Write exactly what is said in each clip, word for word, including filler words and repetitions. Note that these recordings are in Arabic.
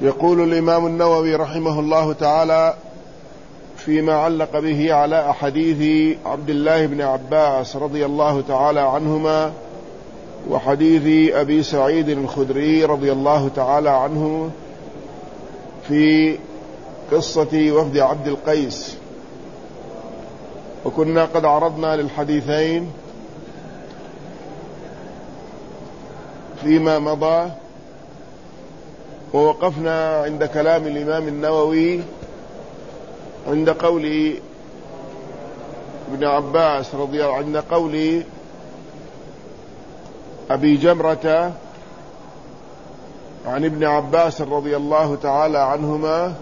يقول الإمام النووي رحمه الله تعالى فيما علق به على أحاديث عبد الله بن عباس رضي الله تعالى عنهما وحديث أبي سعيد الخدري رضي الله تعالى عنه في قصة وفد عبد القيس. وكنا قد عرضنا للحديثين فيما مضى، ووقفنا عند كلام الإمام النووي عند قول ابن عباس رضي الله عند قول أبي جمرة عن ابن عباس رضي الله تعالى عنهما: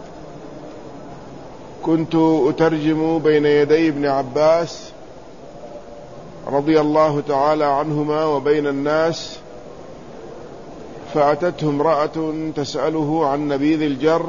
كنت أترجم بين يدي ابن عباس رضي الله تعالى عنهما وبين الناس، فأتته امرأة تسأله عن نبيذ الجر،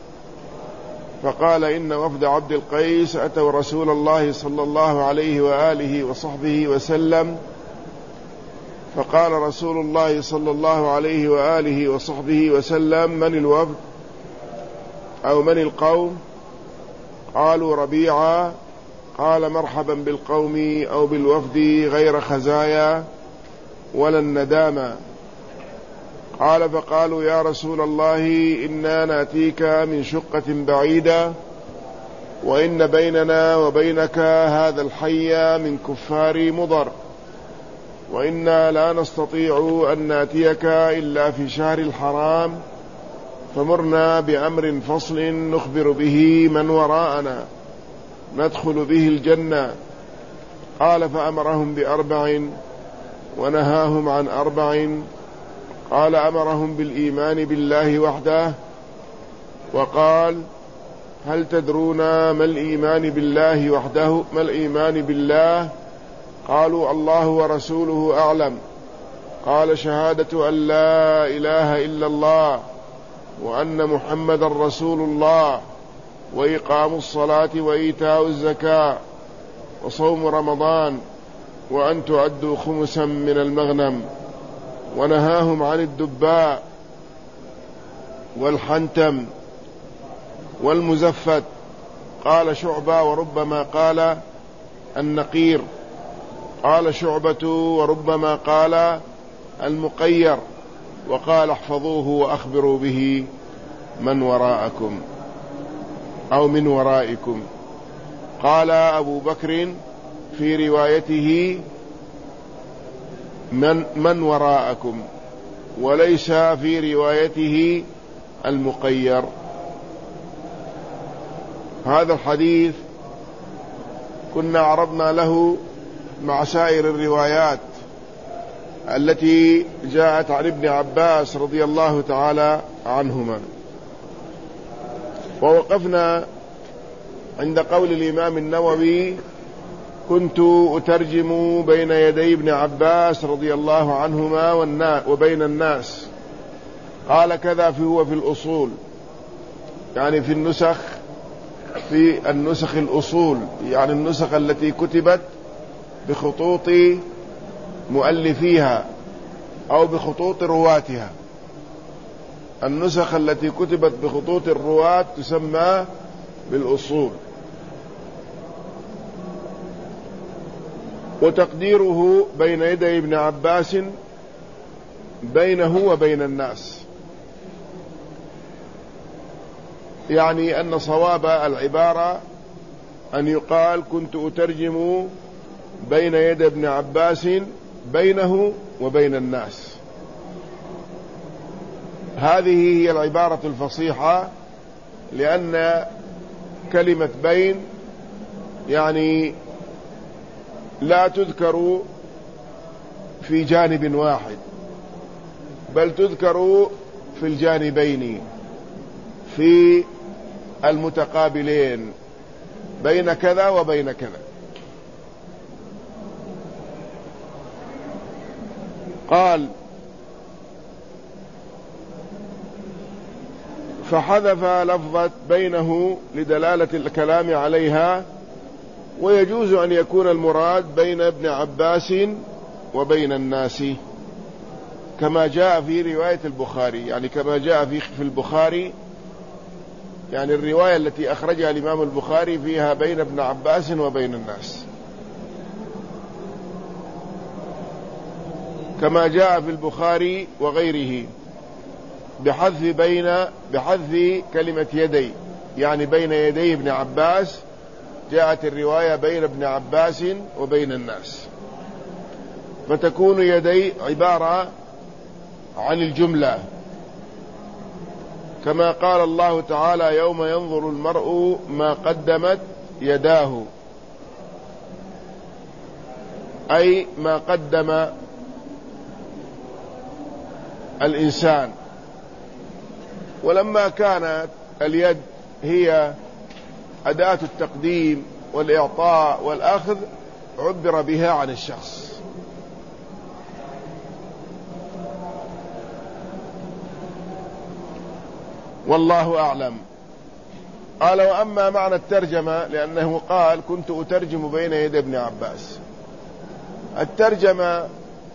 فقال: إن وفد عبد القيس أتوا رسول الله صلى الله عليه وآله وصحبه وسلم، فقال رسول الله صلى الله عليه وآله وصحبه وسلم: من الوفد أو من القوم؟ قالوا: ربيعة. قال: مرحبا بالقوم أو بالوفد غير خزايا ولا الندامة. قال: فقالوا: يا رسول الله، إنا نأتيك من شقة بعيدة، وإن بيننا وبينك هذا الحي من كفار مضر، وإنا لا نستطيع أن نأتيك إلا في شهر الحرام، فمرنا بأمر فصل نخبر به من وراءنا ندخل به الجنة. قال: فأمرهم بأربع ونهاهم عن أربع. قال: أمرهم بالإيمان بالله وحده، وقال: هل تدرون ما الإيمان بالله وحده ما الإيمان بالله؟ قالوا: الله ورسوله أعلم. قال: شهادة أن لا إله إلا الله وأن محمد رسول الله، وإقام الصلاة وإيتاء الزكاة وصوم رمضان، وأن تؤدوا خمسا من المغنم. ونهاهم عن الدباء والحنتم والمزفت. قال شعبة: وربما قال النقير. قال شعبة: وربما قال المقير. وقال: احفظوه وأخبروا به من وراءكم أو من ورائكم. قال أبو بكر في روايته: من, من وراءكم، وليس في روايته المقير. هذا الحديث كنا عرضنا له مع سائر الروايات التي جاءت عن ابن عباس رضي الله تعالى عنهما، ووقفنا عند قول الإمام النووي: كنت أترجم بين يدي ابن عباس رضي الله عنهما وبين الناس. قال: كذا في هو في الأصول، يعني في النسخ في النسخ الأصول، يعني النسخ التي كتبت بخطوط مؤلفيها أو بخطوط رواتها. النسخ التي كتبت بخطوط الرواة تسمى بالأصول. وتقديره بين يدي ابن عباس بينه وبين الناس، يعني أن صواب العبارة أن يقال: كنت أترجم بين يدي ابن عباس بينه وبين الناس. هذه هي العبارة الفصيحة، لأن كلمة بين يعني لا تذكر في جانب واحد، بل تذكر في الجانبين، في المتقابلين، بين كذا وبين كذا. قال: فحذف لفظة بينه لدلالة الكلام عليها، ويجوز أن يكون المراد بين ابن عباس وبين الناس، كما جاء في رواية البخاري، يعني كما جاء في في البخاري، يعني الرواية التي أخرجها الإمام البخاري فيها بين ابن عباس وبين الناس، كما جاء في البخاري وغيره بحذف بين بحذف كلمة يدي، يعني بين يدي ابن عباس، جاءت الرواية بين ابن عباس وبين الناس، فتكون يدي عبارة عن الجملة، كما قال الله تعالى: يوم ينظر المرء ما قدمت يداه، أي ما قدم الإنسان. ولما كانت اليد هي أداة التقديم والإعطاء والأخذ عبر بها عن الشخص. والله أعلم. قال: وأما معنى الترجمة، لأنه قال: كنت أترجم بين يدي ابن عباس. الترجمة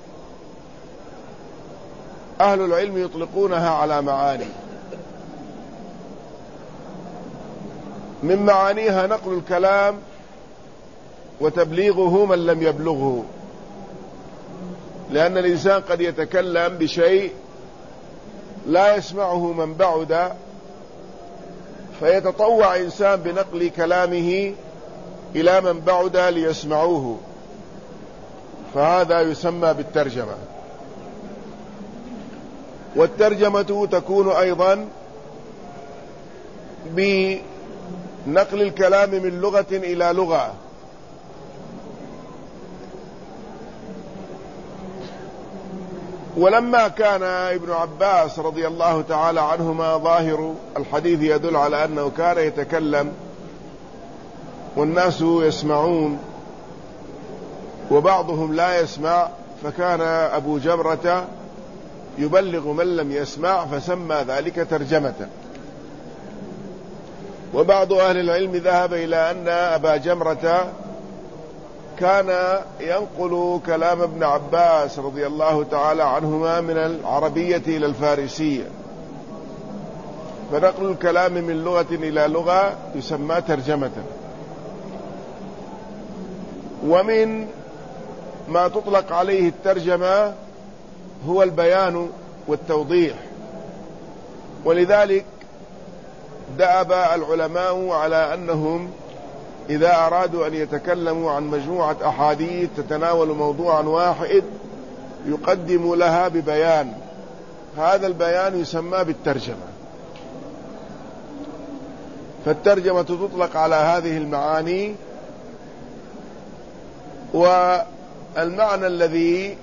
أهل العلم يطلقونها على معاني، من معانيها نقل الكلام وتبليغه من لم يبلغه، لأن الإنسان قد يتكلم بشيء لا يسمعه من بعد، فيتطوع إنسان بنقل كلامه إلى من بعد ليسمعوه، فهذا يسمى بالترجمة. والترجمة تكون أيضا بنقل الكلام من لغة إلى لغة، ولما كان ابن عباس رضي الله تعالى عنهما ظاهر الحديث يدل على أنه كان يتكلم والناس يسمعون وبعضهم لا يسمع، فكان أبو جمرة يبلغ من لم يسمع، فسمى ذلك ترجمة. وبعض أهل العلم ذهب إلى أن أبا جمرة كان ينقل كلام ابن عباس رضي الله تعالى عنهما من العربية إلى الفارسية، فنقل الكلام من لغة إلى لغة يسمى ترجمة. ومن ما تطلق عليه الترجمة هو البيان والتوضيح، ولذلك دأب العلماء على أنهم إذا أرادوا أن يتكلموا عن مجموعة أحاديث تتناول موضوعا واحد يقدموا لها ببيان، هذا البيان يسمى بالترجمة. فالترجمة تطلق على هذه المعاني. والمعنى الذي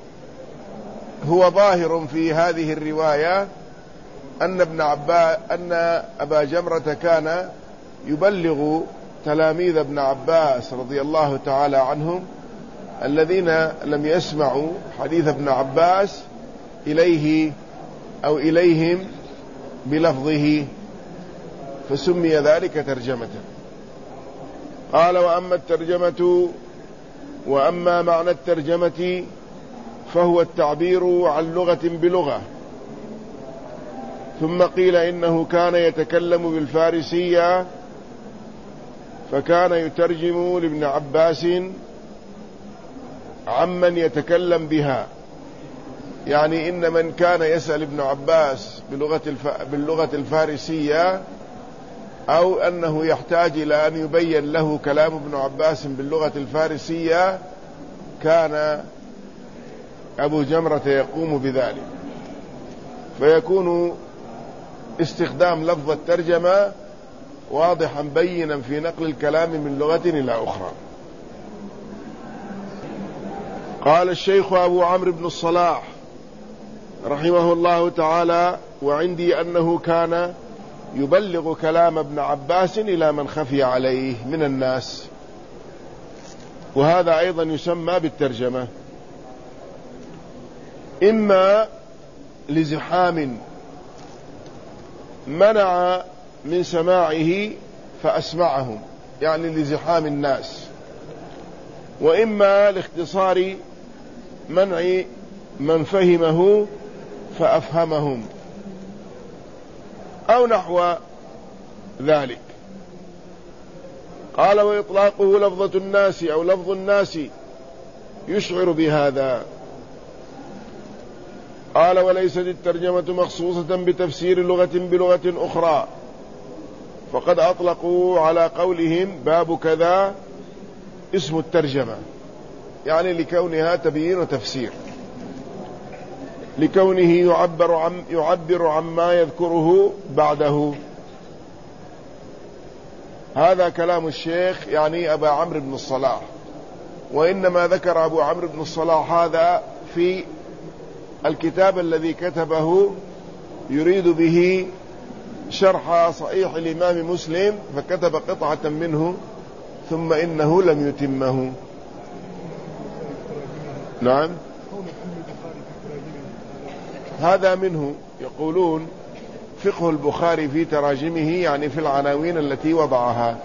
هو ظاهر في هذه الرواية أن ابن عباس أن أبا جمرة كان يبلغ تلاميذ ابن عباس رضي الله تعالى عنهم الذين لم يسمعوا حديث ابن عباس إليه أو إليهم بلفظه، فسمي ذلك ترجمة. قال: وأما الترجمة وأما معنى الترجمة فهو التعبير عن لغة بلغة. ثم قيل إنه كان يتكلم بالفارسية فكان يترجم لابن عباس عمن يتكلم بها، يعني إن من كان يسأل ابن عباس بلغة الف... باللغة الفارسية أو أنه يحتاج إلى أن يبين له كلام ابن عباس باللغة الفارسية كان أبو جمرة يقوم بذلك، فيكون استخدام لفظ الترجمة واضحا بينا في نقل الكلام من لغة إلى أخرى. قال الشيخ أبو عمرو بن الصلاح رحمه الله تعالى: وعندي أنه كان يبلغ كلام ابن عباس إلى من خفي عليه من الناس، وهذا أيضا يسمى بالترجمة، إما لزحام منع من سماعه فأسمعهم، يعني لزحام الناس، وإما لاختصار منع من فهمه فأفهمهم أو نحو ذلك. قال وإطلاقه لفظة الناس أو لفظ الناس يشعر بهذا. قال وليست الترجمة مخصوصة بتفسير لغة بلغة أخرى، فقد أطلقوا على قولهم باب كذا اسم الترجمة، يعني لكونها تبيين وتفسير، لكونه يعبر عن يعبر عما يذكره بعده. هذا كلام الشيخ يعني أبا عمرو بن الصلاح، وإنما ذكر أبو عمرو بن الصلاح هذا في الكتاب الذي كتبه يريد به شرح صحيح الإمام مسلم، فكتب قطعة منه ثم إنه لم يتمه. نعم، هذا منه. يقولون فقه البخاري في تراجمه يعني في العناوين التي وضعها.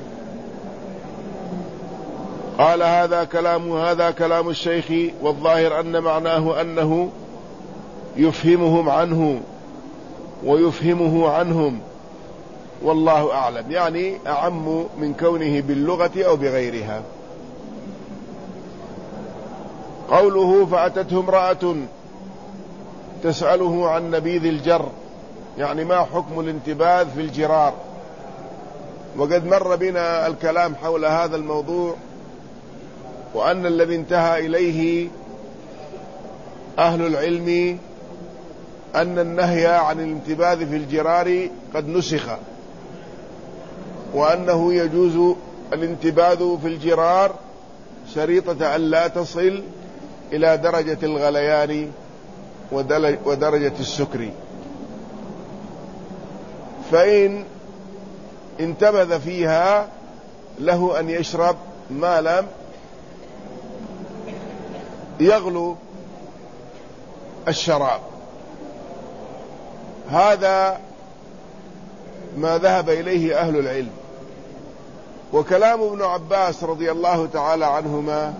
قال هذا كلام هذا كلام الشيخ، والظاهر أن معناه أنه يفهمهم عنه ويفهمه عنهم، والله أعلم، يعني أعم من كونه باللغة أو بغيرها. قوله فأتته امرأة تسأله عن نبيذ الجر، يعني ما حكم الانتباذ في الجرار، وقد مر بنا الكلام حول هذا الموضوع، وأن الذي انتهى إليه أهل العلم أن النهي عن الانتباذ في الجرار قد نسخ، وأنه يجوز الانتباذ في الجرار شريطة أن لا تصل إلى درجة الغليان ودرجة السكر. فإن انتبذ فيها له أن يشرب ما لم يغلو الشراب. هذا ما ذهب إليه أهل العلم. وكلام ابن عباس رضي الله تعالى عنهما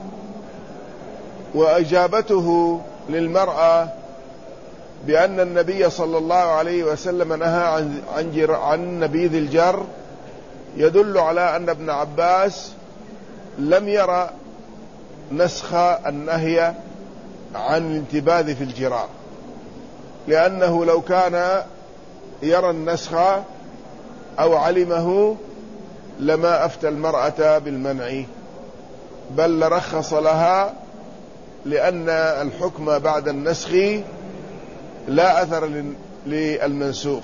وأجابته للمرأة بأن النبي صلى الله عليه وسلم نهى عن, عن, جر عن نبيذ الجر يدل على أن ابن عباس لم يرى نسخ النهي عن الانتباذ في الجرار، لأنه لو كان يرى النسخ أو علمه لما أفتى المرأة بالمنع، بل رخص لها، لأن الحكم بعد النسخ لا أثر للمنسوخ.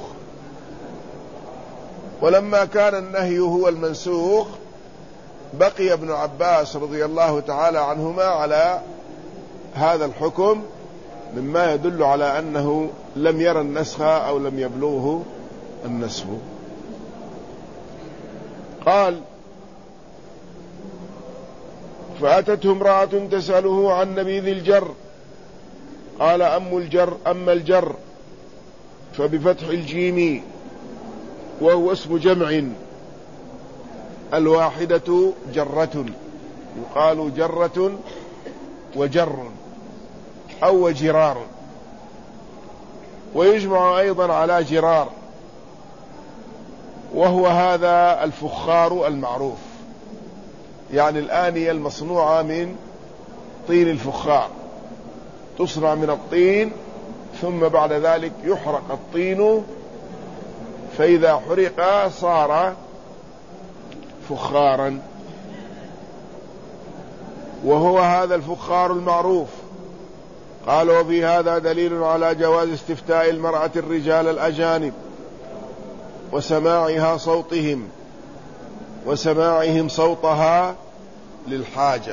ولما كان النهي هو المنسوخ بقي ابن عباس رضي الله تعالى عنهما على هذا الحكم، مما يدل على أنه لم يرى النسخ أو لم يبلغه النسخ. قال فأتته امرأة تسأله عن نبيذ الجر، قال أم الجر أما الجر فبفتح الجيم وهو اسم جمع، الواحدة جرة، يقال جرة وجر أو جرار، ويجمع أيضا على جرار، وهو هذا الفخار المعروف، يعني الآنية المصنوعة من طين الفخار، تصنع من الطين ثم بعد ذلك يحرق الطين، فإذا حرق صار فخارا، وهو هذا الفخار المعروف. قال وفي هذا دليل على جواز استفتاء المرأة الرجال الأجانب وسماعها صوتهم وسماعهم صوتها للحاجة،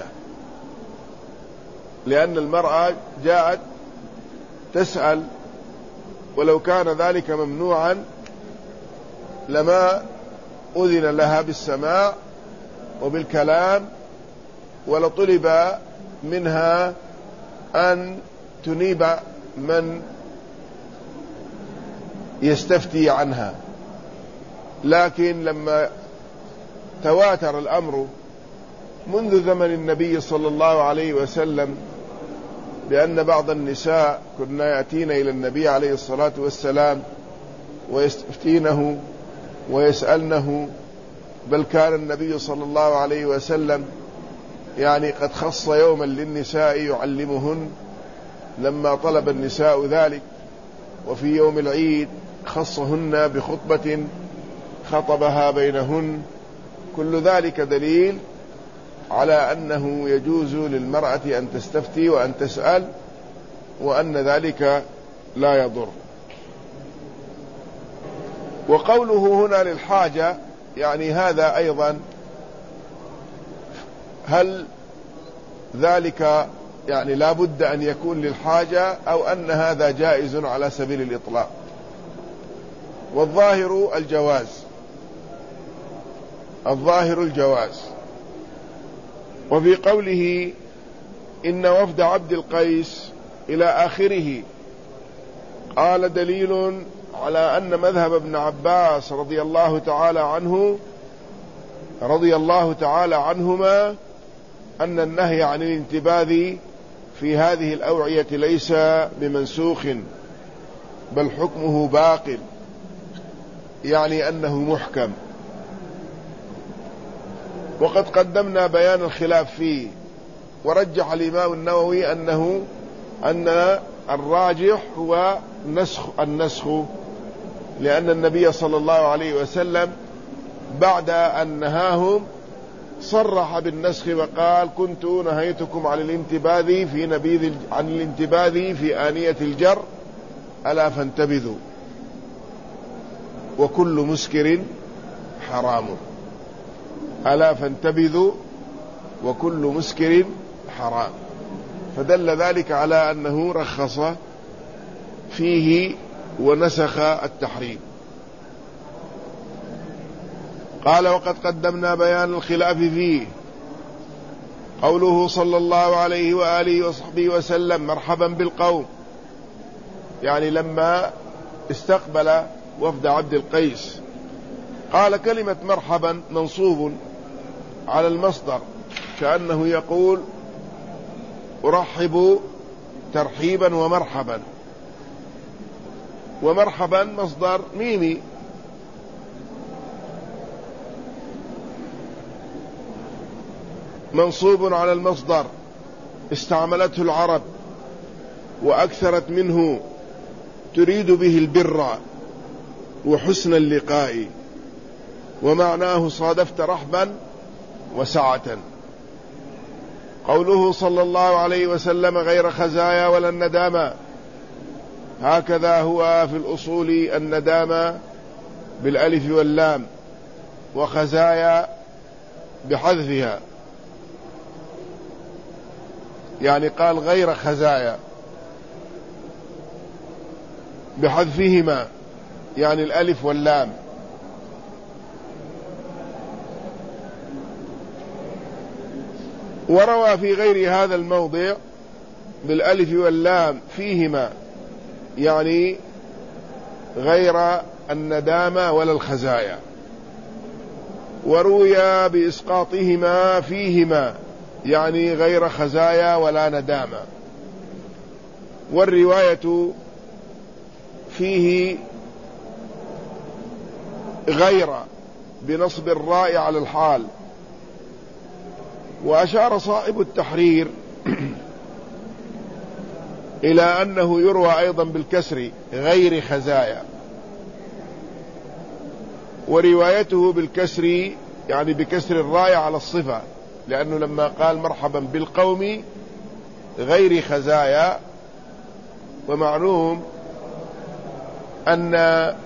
لأن المرأة جاءت تسأل، ولو كان ذلك ممنوعا لما أذن لها بالسماع وبالكلام، ولطلب منها أن تنيب من يستفتي عنها. لكن لما تواتر الأمر منذ زمن النبي صلى الله عليه وسلم بأن بعض النساء كنا يأتين إلى النبي عليه الصلاة والسلام ويستفتينه ويسألنه، بل كان النبي صلى الله عليه وسلم يعني قد خص يوما للنساء يعلمهن لما طلب النساء ذلك، وفي يوم العيد خصهن بخطبة خطبها بينهن. كل ذلك دليل على أنه يجوز للمرأة أن تستفتي وأن تسأل، وأن ذلك لا يضر. وقوله هنا للحاجة يعني هذا أيضا، هل ذلك يعني لا بد أن يكون للحاجة أو أن هذا جائز على سبيل الإطلاق؟ والظاهر الجواز، الظاهر الجواز. وفي قوله إن وفد عبد القيس إلى آخره قال دليل على أن مذهب ابن عباس رضي الله تعالى عنه رضي الله تعالى عنهما أن النهي عن الانتباذ في هذه الأوعية ليس بمنسوخ بل حكمه باق، يعني أنه محكم. وقد قدمنا بيان الخلاف فيه، ورجح الإمام النووي أنه أن الراجح هو نسخ النسخ، لأن النبي صلى الله عليه وسلم بعد أن نهاهم صرح بالنسخ وقال كنت نهيتكم عن الانتباذ في نبيذ عن الانتباذ في آنية الجر ألا فانتبذوا، وكل مسكر حرام. ألا فانتبذوا وكل مسكر حرام، فدل ذلك على أنه رخص فيه ونسخ التحريم. قال وقد قدمنا بيان الخلاف فيه. قوله صلى الله عليه وآله وصحبه وسلم مرحبا بالقوم، يعني لما استقبل وفد عبد القيس قال كلمة مرحبا منصوب على المصدر، كأنه يقول أرحب ترحيبا ومرحبا، ومرحبا مصدر ميمي، منصوب على المصدر استعملته العرب وأكثرت منه، تريد به البر وحسن اللقاء، ومعناه صادفت رحبا وسعة. قوله صلى الله عليه وسلم غير خزايا ولا الندامة، هكذا هو في الأصول الندامة بالألف واللام، وخزايا بحذفها، يعني قال غير خزايا بحذفهما، يعني الألف واللام. وروى في غير هذا الموضع بالألف واللام فيهما، يعني غير الندامة ولا الخزايا. وروي بإسقاطهما فيهما، يعني غير خزايا ولا ندامة. والرواية فيه غير بنصب الراء على الحال. وأشار صاحب التحرير إلى أنه يروى أيضا بالكسر غير خزايا، وروايته بالكسر يعني بكسر الراء على الصفة، لأنه لما قال مرحبا بالقوم غير خزايا، ومعلوم أن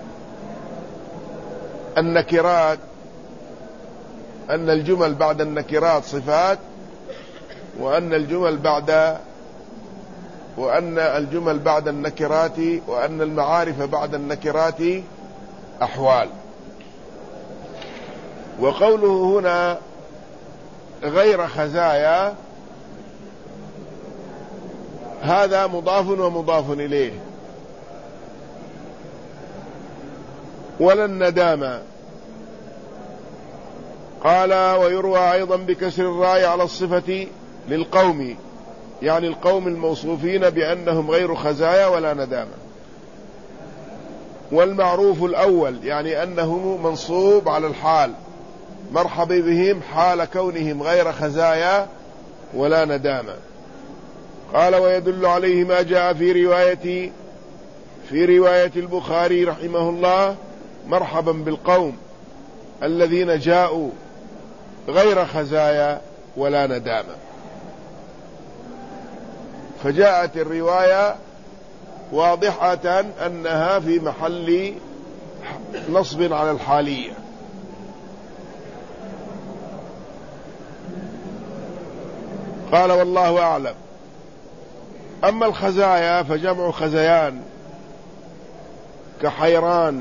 النكرات أن الجمل بعد النكرات صفات، وأن الجمل بعد وأن الجمل بعد النكرات وأن المعارف بعد النكرات أحوال. وقوله هنا غير خزايا هذا مضاف ومضاف إليه. ولا الندامة قال ويروى أيضا بكسر الراء على الصفة للقوم، يعني القوم الموصوفين بأنهم غير خزايا ولا ندامة. والمعروف الأول يعني أنه منصوب على الحال، مرحبا بهم حال كونهم غير خزايا ولا ندامة. قال ويدل عليه ما جاء في رواية في رواية البخاري رحمه الله: مرحبا بالقوم الذين جاءوا غير خزايا ولا ندامة. فجاءت الرواية واضحة أنها في محل نصب على الحالية. قال والله أعلم. أما الخزايا فجمع خزيان كحيران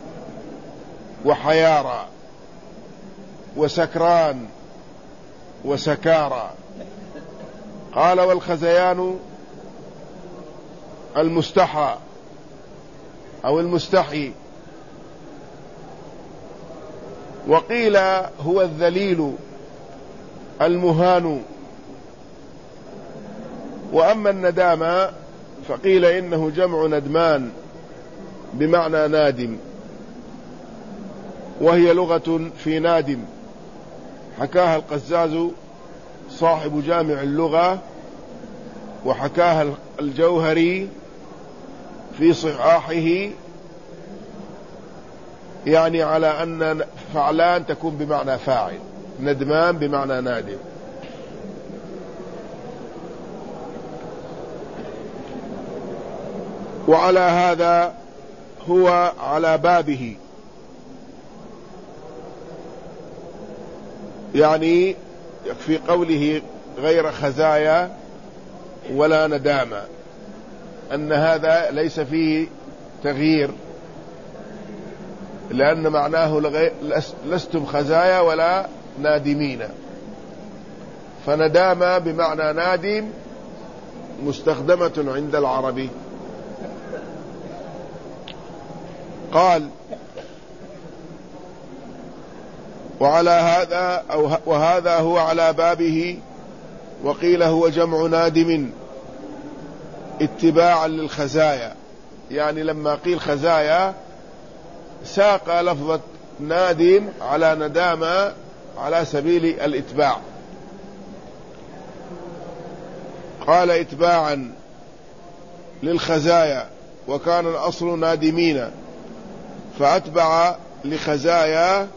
وحيارى وسكران وسكارى. قال والخزيان المستحى أو المستحي، وقيل هو الذليل المهان. وأما الندامة فقيل إنه جمع ندمان بمعنى نادم، وهي لغة في نادم حكاها القزاز صاحب جامع اللغة، وحكاها الجوهري في صحاحه، يعني على أن فعلان تكون بمعنى فاعل، ندمان بمعنى نادم. وعلى هذا هو على بابه، يعني في قوله غير خزايا ولا ندامة أن هذا ليس فيه تغيير، لأن معناه لستم خزايا ولا نادمين. فندامة بمعنى نادم مستخدمة عند العربي. قال وعلى هذا أو وهذا هو على بابه. وقيل هو جمع نادم اتباعا للخزايا، يعني لما قيل خزايا ساق لفظة نادم على ندامة على سبيل الاتباع. قال اتباعا للخزايا، وكان الأصل نادمين فأتبع لخزايا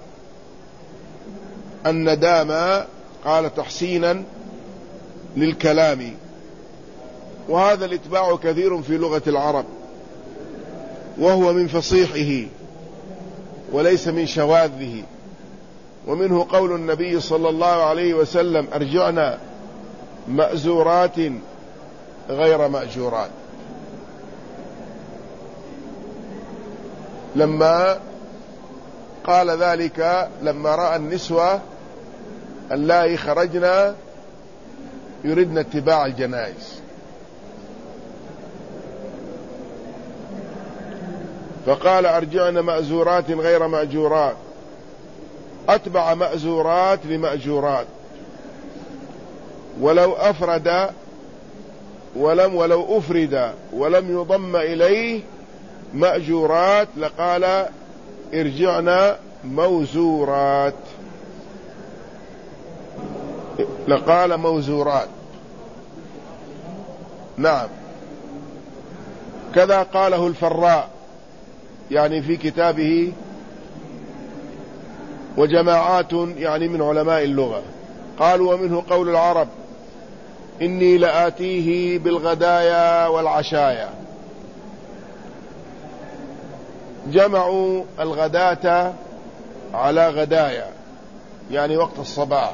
الندامة، قال تحسينا للكلام. وهذا الاتباع كثير في لغة العرب، وهو من فصيحه وليس من شواذه. ومنه قول النبي صلى الله عليه وسلم: أرجعنا مأزورات غير مأجورات. لما قال ذلك لما رأى النسوة اللائي خرجنا يردن اتباع الجنائز، فقال: أرجعنا مأزورات غير مأجورات. أتبع مأزورات لمأجورات، ولو أفرد ولم ولو أفرد ولم يضم إليه مأجورات لقال: ارجعنا موزورات، لقال موزورات. نعم، كذا قاله الفراء يعني في كتابه، وجماعات يعني من علماء اللغة. قالوا: ومنه قول العرب: إني لآتيه بالغدايا والعشايا. جمعوا الغداة على غدايا يعني وقت الصباح،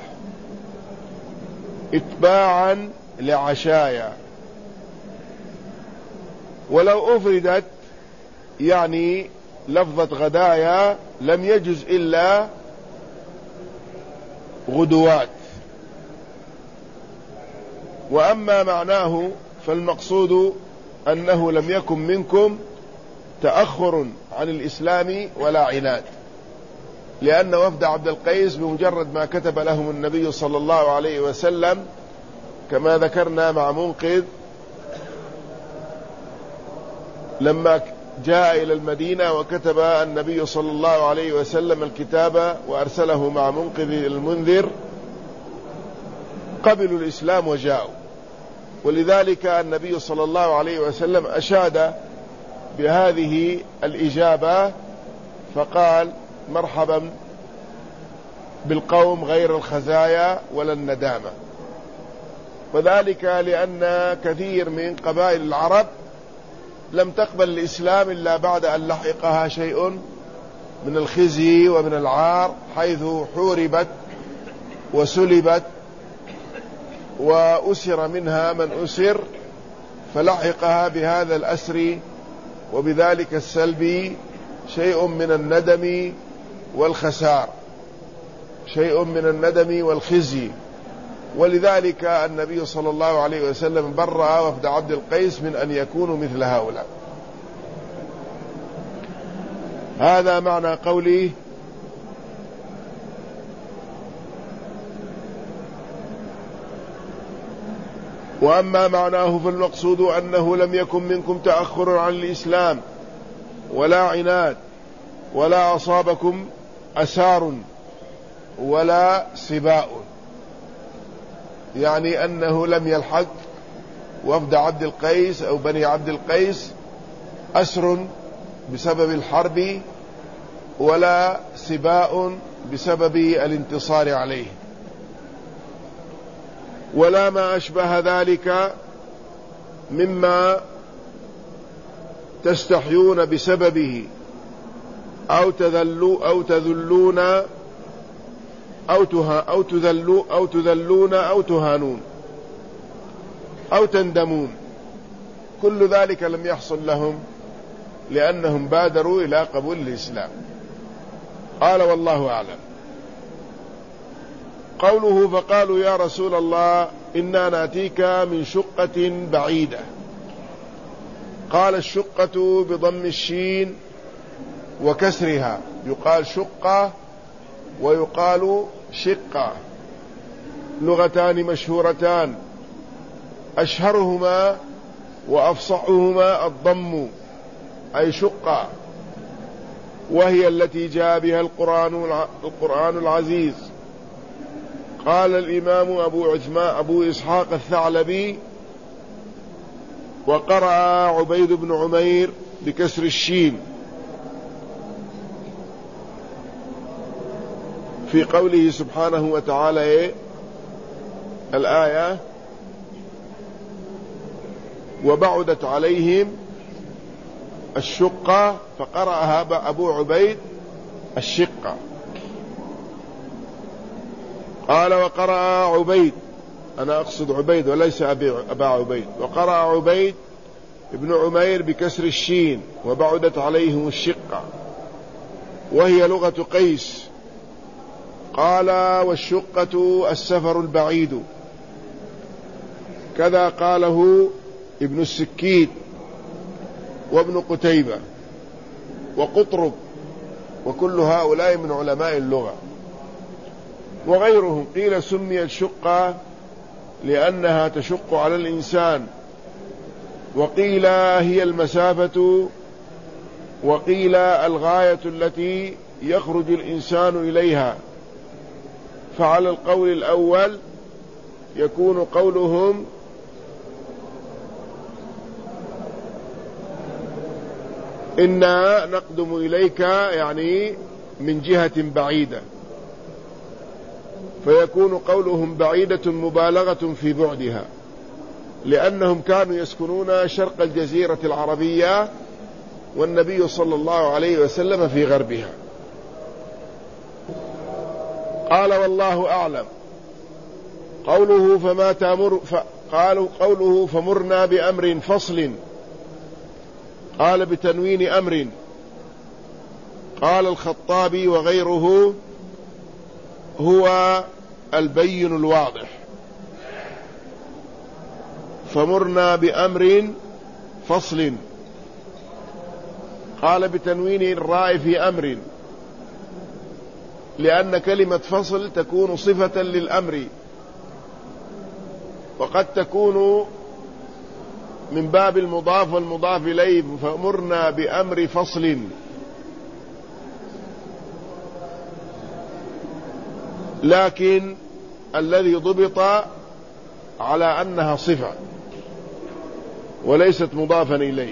اتباعا لعشايا. ولو أفردت يعني لفظة غدايا لم يجز إلا غدوات. وأما معناه فالمقصود أنه لم يكن منكم تأخر عن الإسلام ولا عناد، لأن وفد عبد القيس بمجرد ما كتب لهم النبي صلى الله عليه وسلم كما ذكرنا مع منقذ لما جاء إلى المدينة وكتب النبي صلى الله عليه وسلم الكتاب وأرسله مع منقذ المنذر، قبلوا الإسلام وجاءوا. ولذلك النبي صلى الله عليه وسلم أشاد بهذه الإجابة فقال: مرحبا بالقوم غير الخزايا ولا الندامة. وذلك لأن كثير من قبائل العرب لم تقبل الإسلام إلا بعد أن لحقها شيء من الخزي ومن العار، حيث حوربت وسلبت وأسر منها من أسر، فلحقها بهذا الأسر وبذلك السلب شيء من الندم والخسار، شيء من الندم والخزي. ولذلك النبي صلى الله عليه وسلم برأ وفد عبد القيس من أن يكونوا مثل هؤلاء. هذا معنى قوله: وأما معناه فالمقصود أنه لم يكن منكم تأخر عن الإسلام ولا عناد ولا أصابكم أسار ولا سباء، يعني أنه لم يلحق وفد عبد القيس أو بني عبد القيس أسر بسبب الحرب ولا سباء بسبب الانتصار عليه، ولا ما أشبه ذلك مما تستحيون بسببه أو تذلوا أو تذلون أو تها أو تذلوا أو تذلون أو تهانون أو تندمون. كل ذلك لم يحصل لهم لأنهم بادروا إلى قبول الإسلام. قال: والله أعلم. قوله: فقالوا يا رسول الله إنا نأتيك من شقة بعيدة. قال: الشقة بضم الشين وكسرها، يقال شقة ويقال شقة، لغتان مشهورتان، أشهرهما وأفصحهما الضم، أي شقة، وهي التي جاء بها القرآن القرآن العزيز. قال الإمام أبو عثمان أبو إسحاق الثعلبي: وقرأ عبيد بن عمير بكسر الشين في قوله سبحانه وتعالى إيه؟ الآية: وبعدت عليهم الشقة، فقرأها أبو عبيد الشقة. قال: وقرأ عبيد، أنا أقصد عبيد وليس أبا عبيد، وقرأ عبيد ابن عمير بكسر الشين وبعدت عليهم الشقة، وهي لغة قيس. قال: والشقة السفر البعيد، كذا قاله ابن السكيت وابن قتيبة وقطرب، وكل هؤلاء من علماء اللغة. وغيرهم قيل سمي الشقة لأنها تشق على الإنسان، وقيل هي المسافة، وقيل الغاية التي يخرج الإنسان إليها. فعلى القول الأول يكون قولهم إنا نقدم إليك يعني من جهة بعيدة، فيكون قولهم بعيدة مبالغة في بعدها، لأنهم كانوا يسكنون شرق الجزيرة العربية والنبي صلى الله عليه وسلم في غربها. قال: والله أعلم. قوله فما تأمر، قالوا قوله فمرنا بأمر فصل، قال بتنوين أمر. قال الخطابي وغيره: هو البين الواضح، فمرنا بأمر فصل. قال بتنوين الراء في أمر، لأن كلمة فصل تكون صفة للأمر، وقد تكون من باب المضاف والمضاف إليه، فأمرنا بأمر فصل، لكن الذي ضبط على أنها صفة وليست مضافا إليه.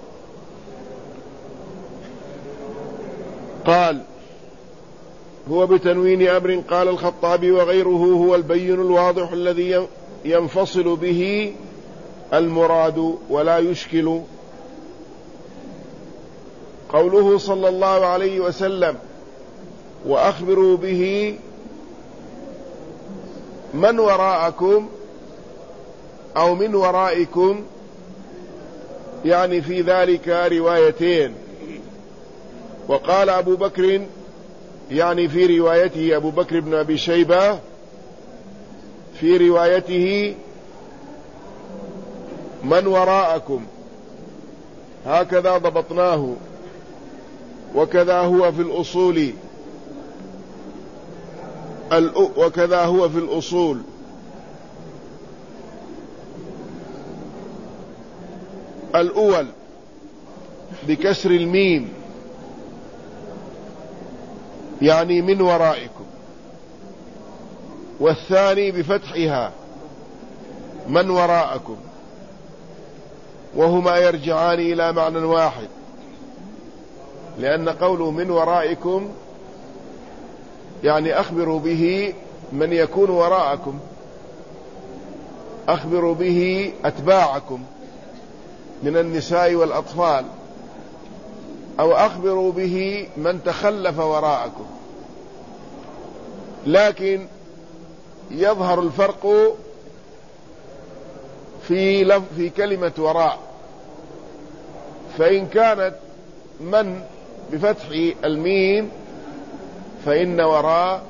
قال: هو بتنوين أمر. قال الخطابي وغيره: هو البين الواضح الذي ينفصل به المراد ولا يشكل. قوله صلى الله عليه وسلم: وأخبروا به من وراءكم أو من ورائكم، يعني في ذلك روايتين. وقال أبو بكر، يعني في روايته أبو بكر بن أبي شيبة، في روايته: من وراءكم، هكذا ضبطناه، وكذا هو في الأصول وكذا هو في الأصول. الأول بكسر الميم، يعني من ورائكم، والثاني بفتحها من وراءكم، وهما يرجعان إلى معنى واحد، لأن قوله من ورائكم يعني أخبروا به من يكون وراءكم، أخبروا به أتباعكم من النساء والأطفال، أو أخبروا به من تخلف وراءكم. لكن يظهر الفرق في لف في كلمة وراء، فإن كانت من بفتح الميم فإن وراء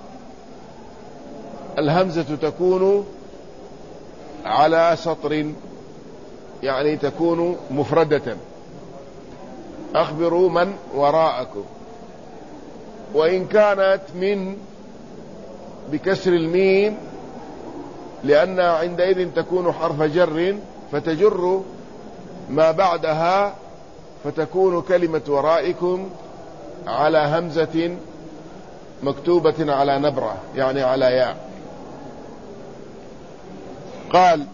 الهمزة تكون على سطر، يعني تكون مفردة، أخبروا من وراءكم. وإن كانت من بكسر الميم لأنها عندئذ تكون حرف جر، فتجر ما بعدها، فتكون كلمة ورائكم على همزة مكتوبة على نبرة، يعني على ياء. قال: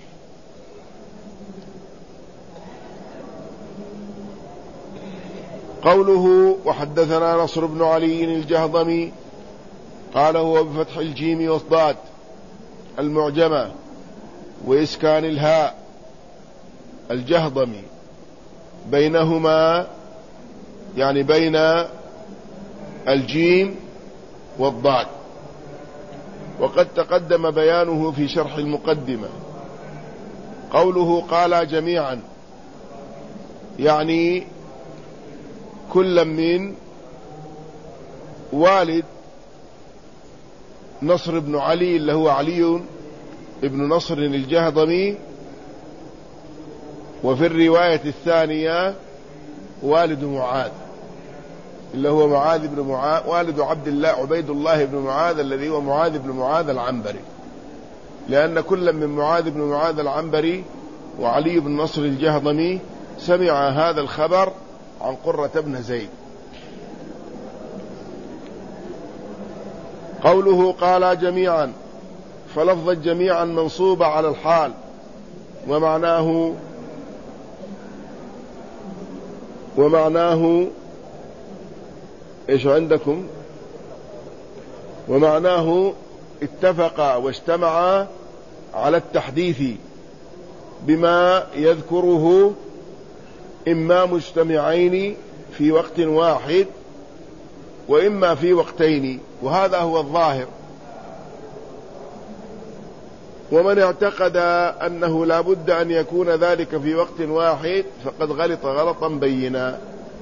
قوله وحدثنا نصر بن علي الجهضمي قال: هو بفتح الجيم والضاد المعجمة وإسكان الهاء الجهضمي، بينهما يعني بين الجيم والضاد، وقد تقدم بيانه في شرح المقدمة. قوله قال جميعا، يعني كل من والد نصر بن علي اللي هو علي ابن نصر الجهضمي، وفي الرواية الثانية والد معاذ اللي هو معاذ بن معاذ، والد عبد الله عبيد الله بن معاذ الذي هو معاذ بن معاذ العنبري، لأن كل من معاذ بن معاذ العنبري وعلي بن نصر الجهضمي سمع هذا الخبر عن قرة بن زيد. قوله قال جميعا، فلفظ جميعا منصوبة على الحال، ومعناه ومعناه ايش عندكم؟ ومعناه اتفق واجتمع على التحديث بما يذكره، إما مجتمعين في وقت واحد وإما في وقتين، وهذا هو الظاهر. ومن اعتقد أنه لا بد أن يكون ذلك في وقت واحد فقد غلط غلطا بينا.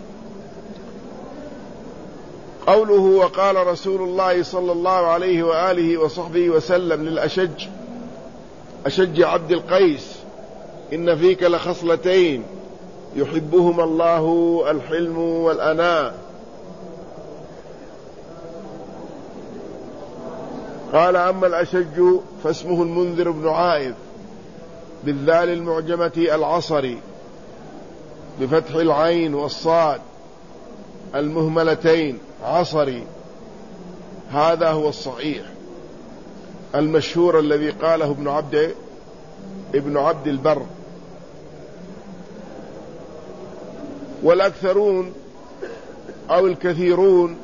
قوله وقال رسول الله صلى الله عليه وآله وصحبه وسلم للأشج أشج عبد القيس: إن فيك لخصلتين يحبهما الله، الحلم والأناء. قال: أما الأشج فاسمه المنذر بن عائذ، بالذال المعجمة العصري بفتح العين والصاد المهملتين عصري. هذا هو الصحيح المشهور الذي قاله ابن عبد ابن عبد البر. والأكثرون أو الكثيرون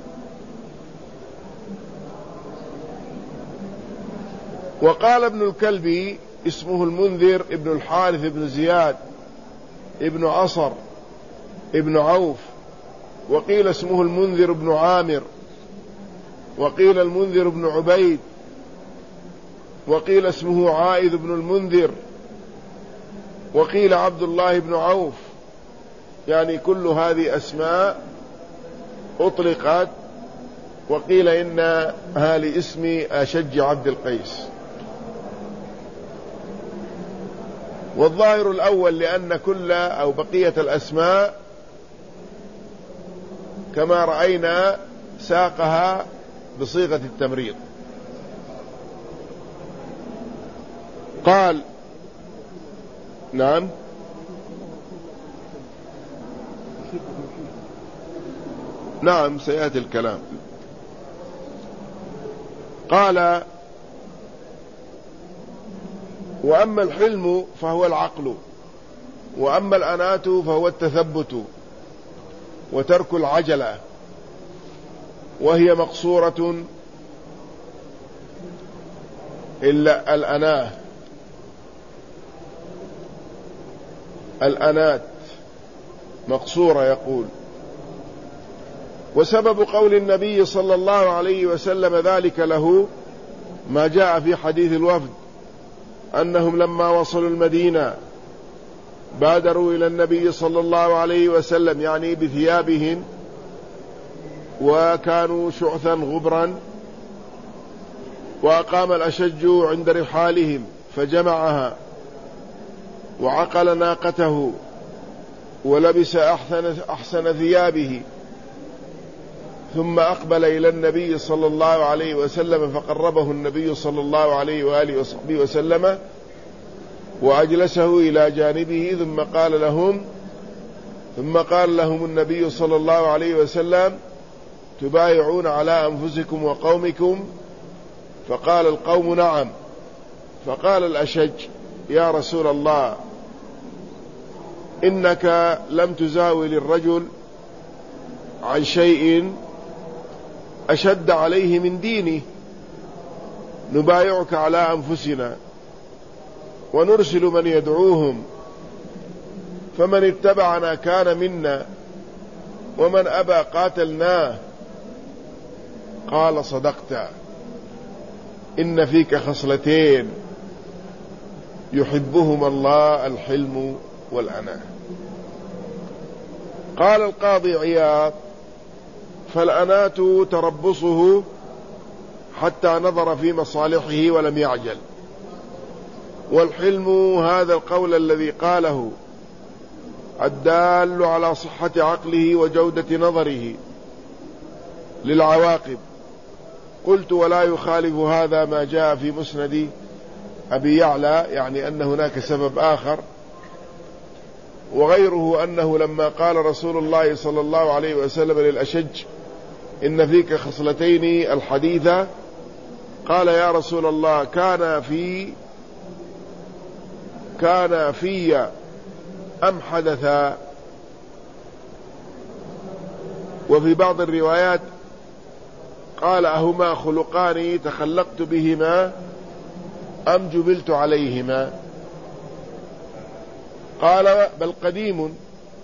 وقال ابن الكلبي اسمه المنذر ابن الحارث ابن زياد ابن عصر ابن عوف، وقيل اسمه المنذر ابن عامر، وقيل المنذر ابن عبيد، وقيل اسمه عائذ بن المنذر، وقيل عبد الله بن عوف. يعني كل هذه أسماء أطلقت، وقيل إنها لاسم أشج عبد القيس. والظاهر الأول لأن كل أو بقية الأسماء كما رأينا ساقها بصيغة التمريض. قال نعم نعم سيأتي الكلام. قال وأما الحلم فهو العقل، وأما الأنات فهو التثبت وترك العجلة، وهي مقصورة إلا الأناه الأنات مقصورة يقول. وسبب قول النبي صلى الله عليه وسلم ذلك له ما جاء في حديث الوفد أنهم لما وصلوا المدينة بادروا إلى النبي صلى الله عليه وسلم يعني بثيابهم، وكانوا شعثا غبرا، وأقام الأشج عند رحالهم فجمعها وعقل ناقته ولبس أحسن, أحسن ثيابه، ثم أقبل إلى النبي صلى الله عليه وسلم فقربه النبي صلى الله عليه وآله وصحبه وسلم وأجلسه إلى جانبه، ثم قال لهم ثم قال لهم النبي صلى الله عليه وسلم تبايعون على أنفسكم وقومكم؟ فقال القوم نعم. فقال الأشج يا رسول الله إنك لم تزاول الرجل عن شيء أشد عليه من دينه، نبايعك على أنفسنا ونرسل من يدعوهم، فمن اتبعنا كان منا ومن أبى قاتلناه. قال صدقت، إن فيك خصلتين يحبهما الله الحلم والأناة. قال القاضي عياض فالأنات تربصه حتى نظر في مصالحه ولم يعجل، والحلم هذا القول الذي قاله الدال على صحة عقله وجودة نظره للعواقب. قلت ولا يخالف هذا ما جاء في مسند أبي يعلى، يعني أن هناك سبب آخر وغيره، أنه لما قال رسول الله صلى الله عليه وسلم للأشج إن فيك خصلتين الحديثة، قال يا رسول الله كان في كان في أم حدثا؟ وفي بعض الروايات قال أهما خلقان تخلقت بهما أم جبلت عليهما؟ قال بل قديم.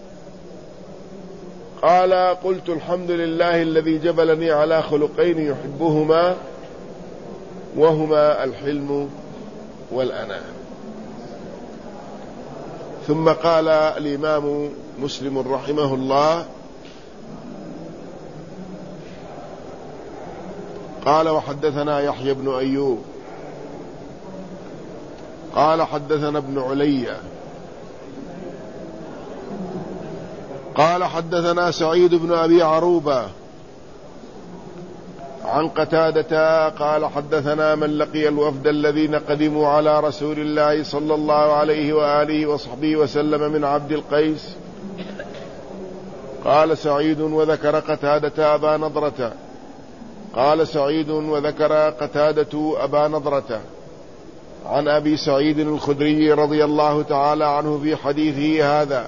قال قلت الحمد لله الذي جبلني على خلقين يحبهما وهما الحلم والأناة. ثم قال الإمام مسلم رحمه الله قال وحدثنا يحيى بن أيوب قال حدثنا ابن علي قال حدثنا سعيد بن أبي عروبة عن قتادة قال حدثنا من لقي الوفد الذين قدموا على رسول الله صلى الله عليه وآله وصحبه وسلم من عبد القيس. قال سعيد وذكر قتادة أبا نضرة قال سعيد وذكر قتادة أبا نضرة عن أبي سعيد الخدري رضي الله تعالى عنه في حديثه هذا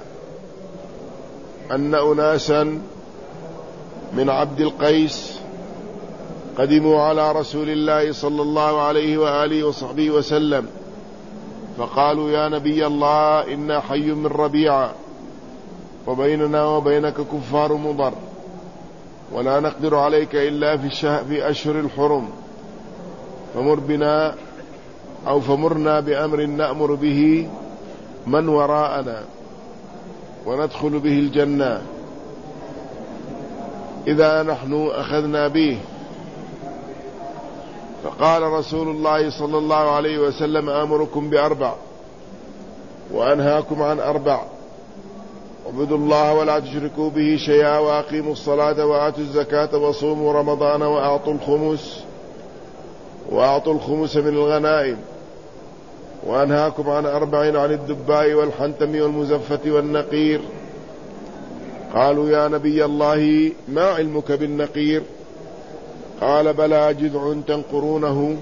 أن أناسا من عبد القيس قدموا على رسول الله صلى الله عليه وآله وصحبه وسلم فقالوا يا نبي الله إنا حي من ربيعة وبيننا وبينك كفار مضر ولا نقدر عليك إلا في, الشهر في أشهر الحرم فمر بنا أو فمرنا بأمر نأمر به من وراءنا وندخل به الجنة إذا نحن أخذنا به. فقال رسول الله صلى الله عليه وسلم آمركم بأربع وأنهاكم عن أربع اعبدوا الله ولا تشركوا به شيئا وأقيموا الصلاة وآتوا الزكاة وصوموا رمضان وأعطوا الخمس وأعطوا الخمس من الغنائم وأنهاكم عن أربع عن الدباء والحنتم والمزفة والنقير. قالوا يا نبي الله ما علمك بالنقير؟ قال بلى جذع تنقرونه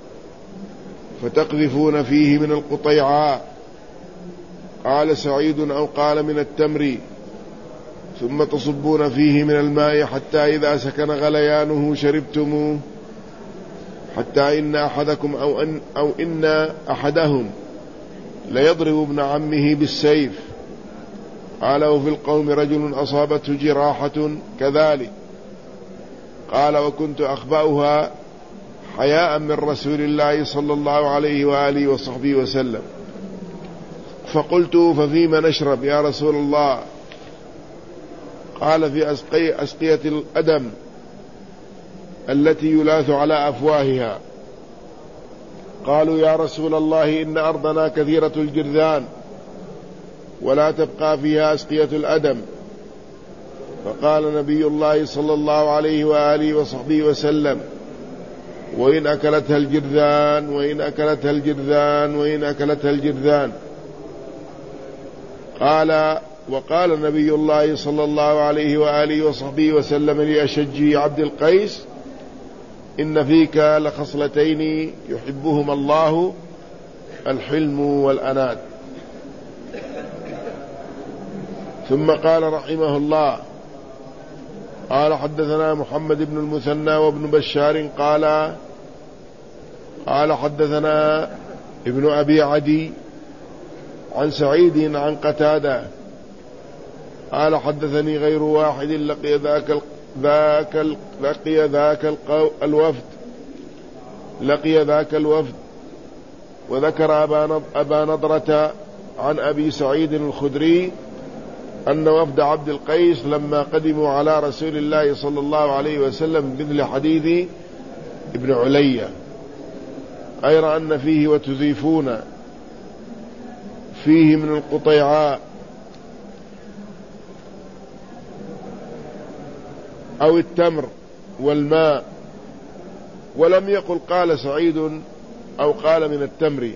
فتقذفون فيه من القطيعاء. قال سعيد أو قال من التمر ثم تصبون فيه من الماء حتى إذا سكن غليانه شربتموه حتى إن أحدكم أو, أن أو إن أحدهم ليضرب ابن عمه بالسيف. قال وفي القوم رجل أصابته جراحة كذلك. قال وكنت أخبأها حياء من رسول الله صلى الله عليه وآله وصحبه وسلم فقلت ففيما نشرب يا رسول الله؟ قال في أسقي أسقية الأدم التي يلاث على أفواهها. قالوا يا رسول الله إن أرضنا كثيرة الجرذان ولا تبقى فيها أسقية الأدم. فقال نبي الله صلى الله عليه وآله وصحبه وسلم وإن أكلتها الجرذان وإن أكلتها الجرذان وإن أكلتها الجرذان. قال وقال نبي الله صلى الله عليه وآله وصحبه وسلم لأشجي عبد القيس إن فيك لخصلتين يحبهما الله الحلم والأناد. ثم قال رحمه الله قال حدثنا محمد بن المثنى وابن بشار قال قال حدثنا ابن أبي عدي عن سعيد عن قتادة قال حدثني غير واحد لقي ذاك ذاك لقي ذاك الوفد لقي ذاك الوفد وذكر أبا نضرة عن أبي سعيد الخدري أن وفد عبد القيس لما قدموا على رسول الله صلى الله عليه وسلم مثل حديث ابن علية غير أن فيه وتزيفون فيه من القطيعاء أو التمر والماء ولم يقل قال سعيد أو قال من التمر.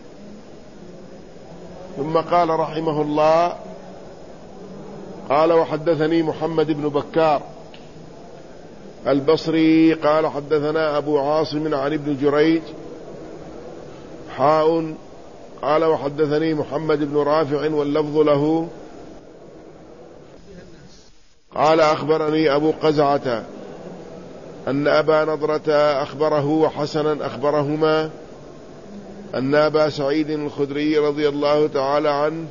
ثم قال رحمه الله قال وحدثني محمد بن بكار البصري قال حدثنا أبو عاصم عن ابن جريج حاء قال وحدثني محمد بن رافع واللفظ له قال أخبرني أبو قزعة أن أبا نضرة أخبره وحسنا أخبرهما أن أبا سعيد الخدري رضي الله تعالى عنه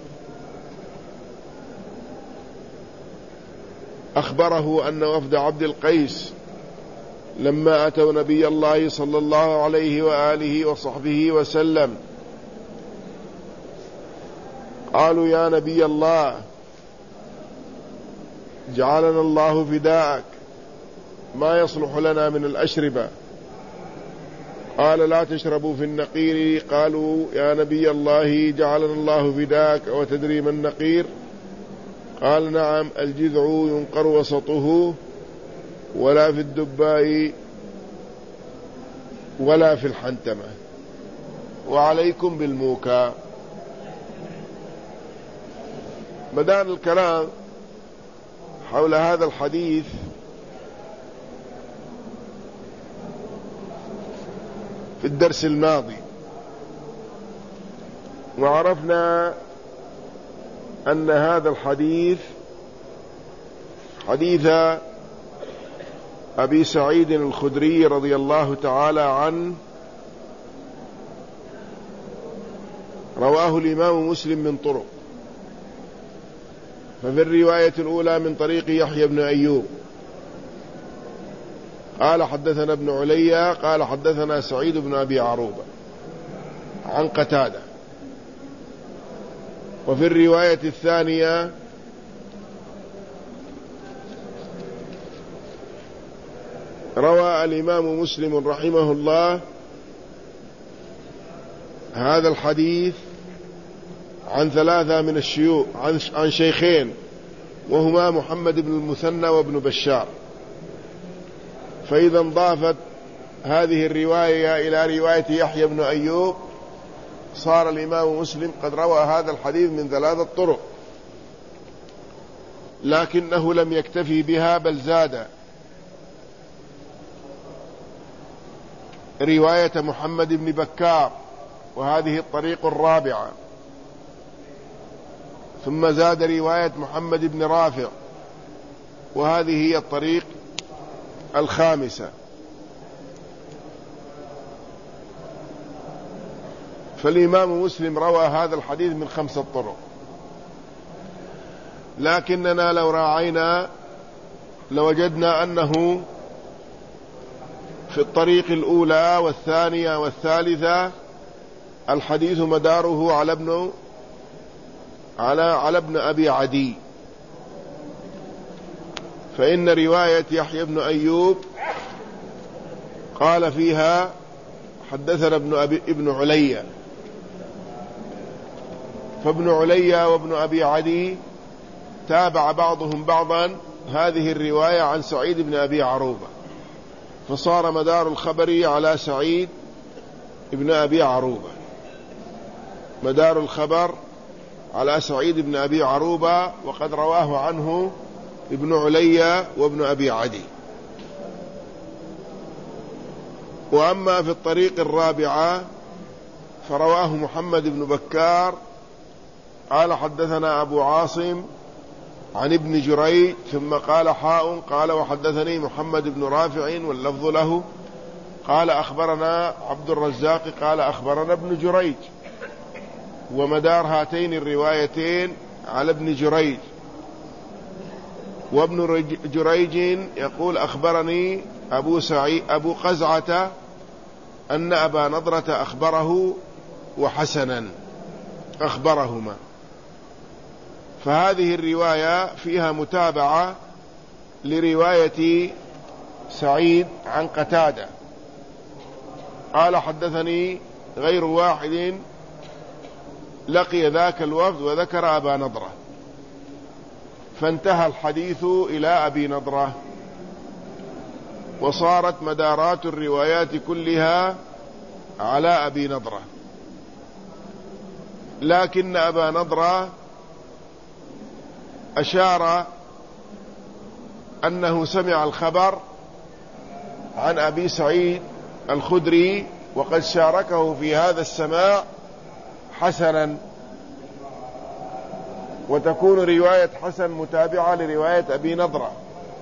أخبره أن وفد عبد القيس لما أتوا نبي الله صلى الله عليه وآله وصحبه وسلم قالوا يا نبي الله جعلنا الله فداءك ما يصلح لنا من الأشربة. قال لا تشربوا في النقير. قالوا يا نبي الله جعلنا الله فداك وتدري ما النقير؟ قال نعم الجذع ينقر وسطه ولا في الدباء ولا في الحنتمة. وعليكم بالموكى. بدأنا الكلام حول هذا الحديث في الدرس الماضي، وعرفنا أن هذا الحديث حديث أبي سعيد الخدري رضي الله تعالى عنه رواه الإمام مسلم من طرق. ففي الرواية الأولى من طريق يحيى بن أيوب قال حدثنا ابن علي قال حدثنا سعيد بن أبي عروبة عن قتادة. وفي الرواية الثانية روى الإمام مسلم رحمه الله هذا الحديث عن ثلاثة من الشيوخ، عن شيخين وهما محمد بن المثنى وابن بشار. فإذا انضافت هذه الرواية إلى رواية يحيى بن أيوب صار الإمام مسلم قد روى هذا الحديث من ثلاثة طرق، لكنه لم يكتفي بها بل زاد رواية محمد بن بكار وهذه الطريق الرابعة، ثم زاد رواية محمد بن رافع وهذه هي الطريق الخامسة. فالإمام مسلم روى هذا الحديث من خمسة طرق، لكننا لو راعينا لوجدنا أنه في الطريق الأولى والثانية والثالثة الحديث مداره على ابن على على ابن أبي عدي. فإن رواية يحيى بن أيوب قال فيها حدثنا ابن أبي ابن علي، فابن علي وابن أبي عدي تابع بعضهم بعضا هذه الرواية عن سعيد بن أبي عروبة، فصار مدار الخبر على سعيد بن أبي عروبة، مدار الخبر على سعيد بن أبي عروبة، وقد رواه عنه ابن علي وابن أبي عدي. وأما في الطريق الرابعة فرواه محمد بن بكار قال حدثنا أبو عاصم عن ابن جريج ثم قال حاء قال وحدثني محمد بن رافع واللفظ له قال أخبرنا عبد الرزاق قال أخبرنا ابن جريج. ومدار هاتين الروايتين على ابن جريج، وابن جريج يقول أخبرني أبو سعيد أبو قزعة أن أبا نضرة أخبره وحسنا أخبرهما. فهذه الرواية فيها متابعة لرواية سعيد عن قتادة قال حدثني غير واحد لقي ذاك الوفد وذكر أبا نضرة، فانتهى الحديث إلى أبي نضرة، وصارت مدارات الروايات كلها على أبي نضرة. لكن أبا نضرة أشار أنه سمع الخبر عن أبي سعيد الخدري، وقد شاركه في هذا السماع حسنا، وتكون رواية حسن متابعة لرواية أبي نضرة.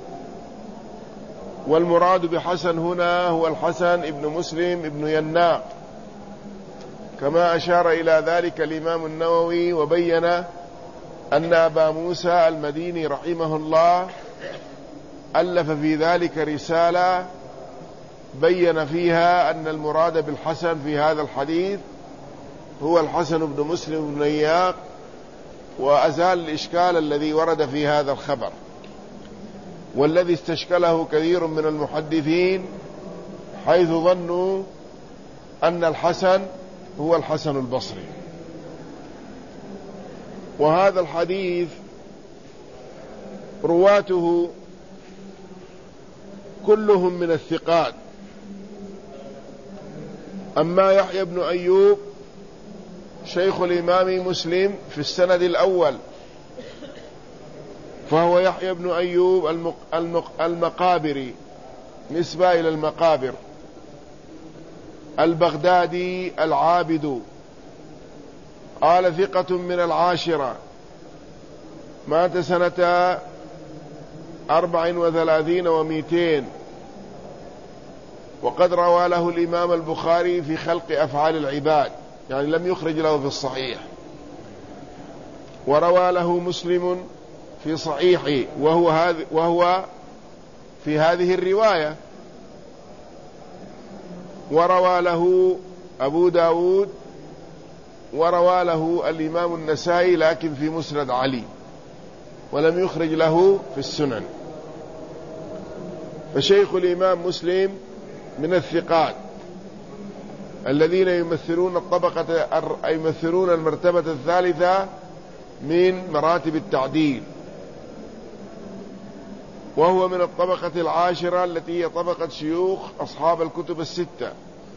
والمراد بحسن هنا هو الحسن ابن مسلم ابن يناق، كما أشار إلى ذلك الإمام النووي وبين أن أبا موسى المديني رحمه الله ألف في ذلك رسالة بين فيها أن المراد بالحسن في هذا الحديث هو الحسن بن مسلم بن يناق، وأزال الإشكال الذي ورد في هذا الخبر، والذي استشكله كثير من المحدثين حيث ظنوا أن الحسن هو الحسن البصري. وهذا الحديث رواته كلهم من الثقات، أما يحيى بن أيوب شيخ الإمام مسلم في السند الأول، فهو يحيى بن أيوب المقابري نسبة إلى المقابر، البغدادي العابد، قال ثقة من العاشرة، مات سنة أربع وثلاثين ومئتين، وقد روى له الإمام البخاري في خلق أفعال العباد، يعني لم يخرج له في الصحيح، وروى له مسلم في صحيحه وهو, هذ وهو في هذه الرواية، وروى له أبو داود، وروى له الإمام النسائي لكن في مسند علي، ولم يخرج له في السنن. فشيخ الإمام مسلم من الثقات الذين يمثلون الطبقة يمثلون المرتبة الثالثة من مراتب التعديل، وهو من الطبقة العاشرة التي هي طبقة شيوخ أصحاب الكتب الستة.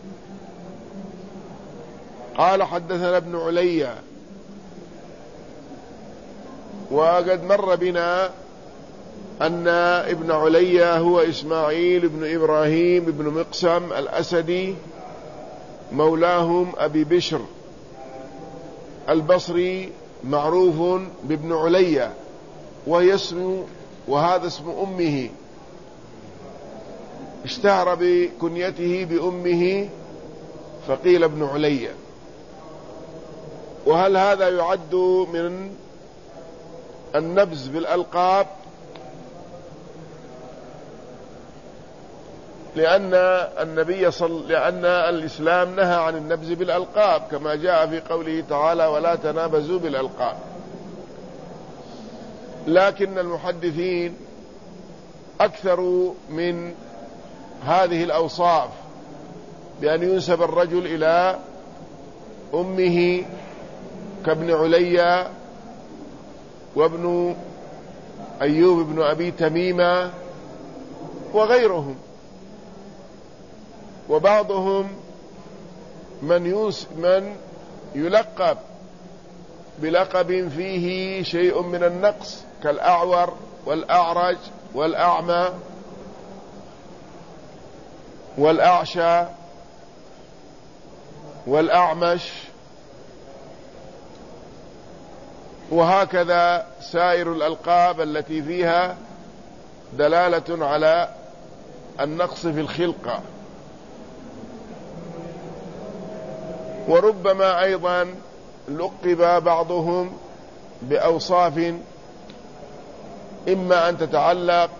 قال حدثنا ابن علي، وقد مر بنا أن ابن علي هو إسماعيل بن إبراهيم بن مقسم الأسدي مولاهم أبي بشر البصري، معروف بابن علي، وهي اسم وهذا اسم أمه، اشتهر بكنيته بأمه فقيل ابن علي. وهل هذا يعد من النبز بالألقاب؟ لأن النبي صل لأن الإسلام نهى عن النبز بالألقاب، كما جاء في قوله تعالى ولا تنابزوا بالألقاب. لكن المحدثين أكثروا من هذه الأوصاف، بأن ينسب الرجل إلى أمه كابن علي وابن أيوب بن أبي تميمة وغيرهم. وبعضهم من ينس من يلقب بلقب فيه شيء من النقص، كالأعور والأعرج والأعمى والأعشى والأعمش، وهكذا سائر الألقاب التي فيها دلالة على النقص في الخلقة. وربما أيضا لقب بعضهم بأوصاف إما أن تتعلق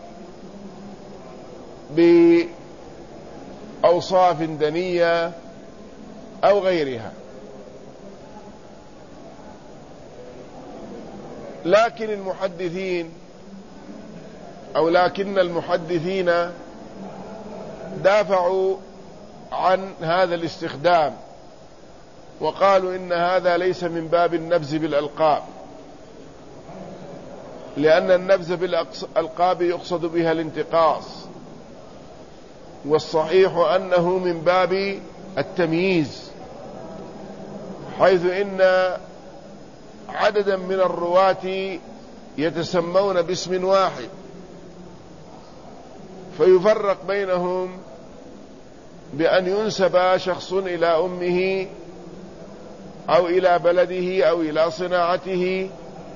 بأوصاف دنية أو غيرها. لكن المحدثين أو لكن المحدثين دافعوا عن هذا الاستخدام، وقالوا إن هذا ليس من باب النبز بالألقاب، لأن النبز بالألقاب يقصد بها الانتقاص، والصحيح أنه من باب التمييز، حيث إن عددا من الرواة يتسمون باسم واحد، فيفرق بينهم بأن ينسب شخص إلى أمه أو إلى بلده أو إلى صناعته.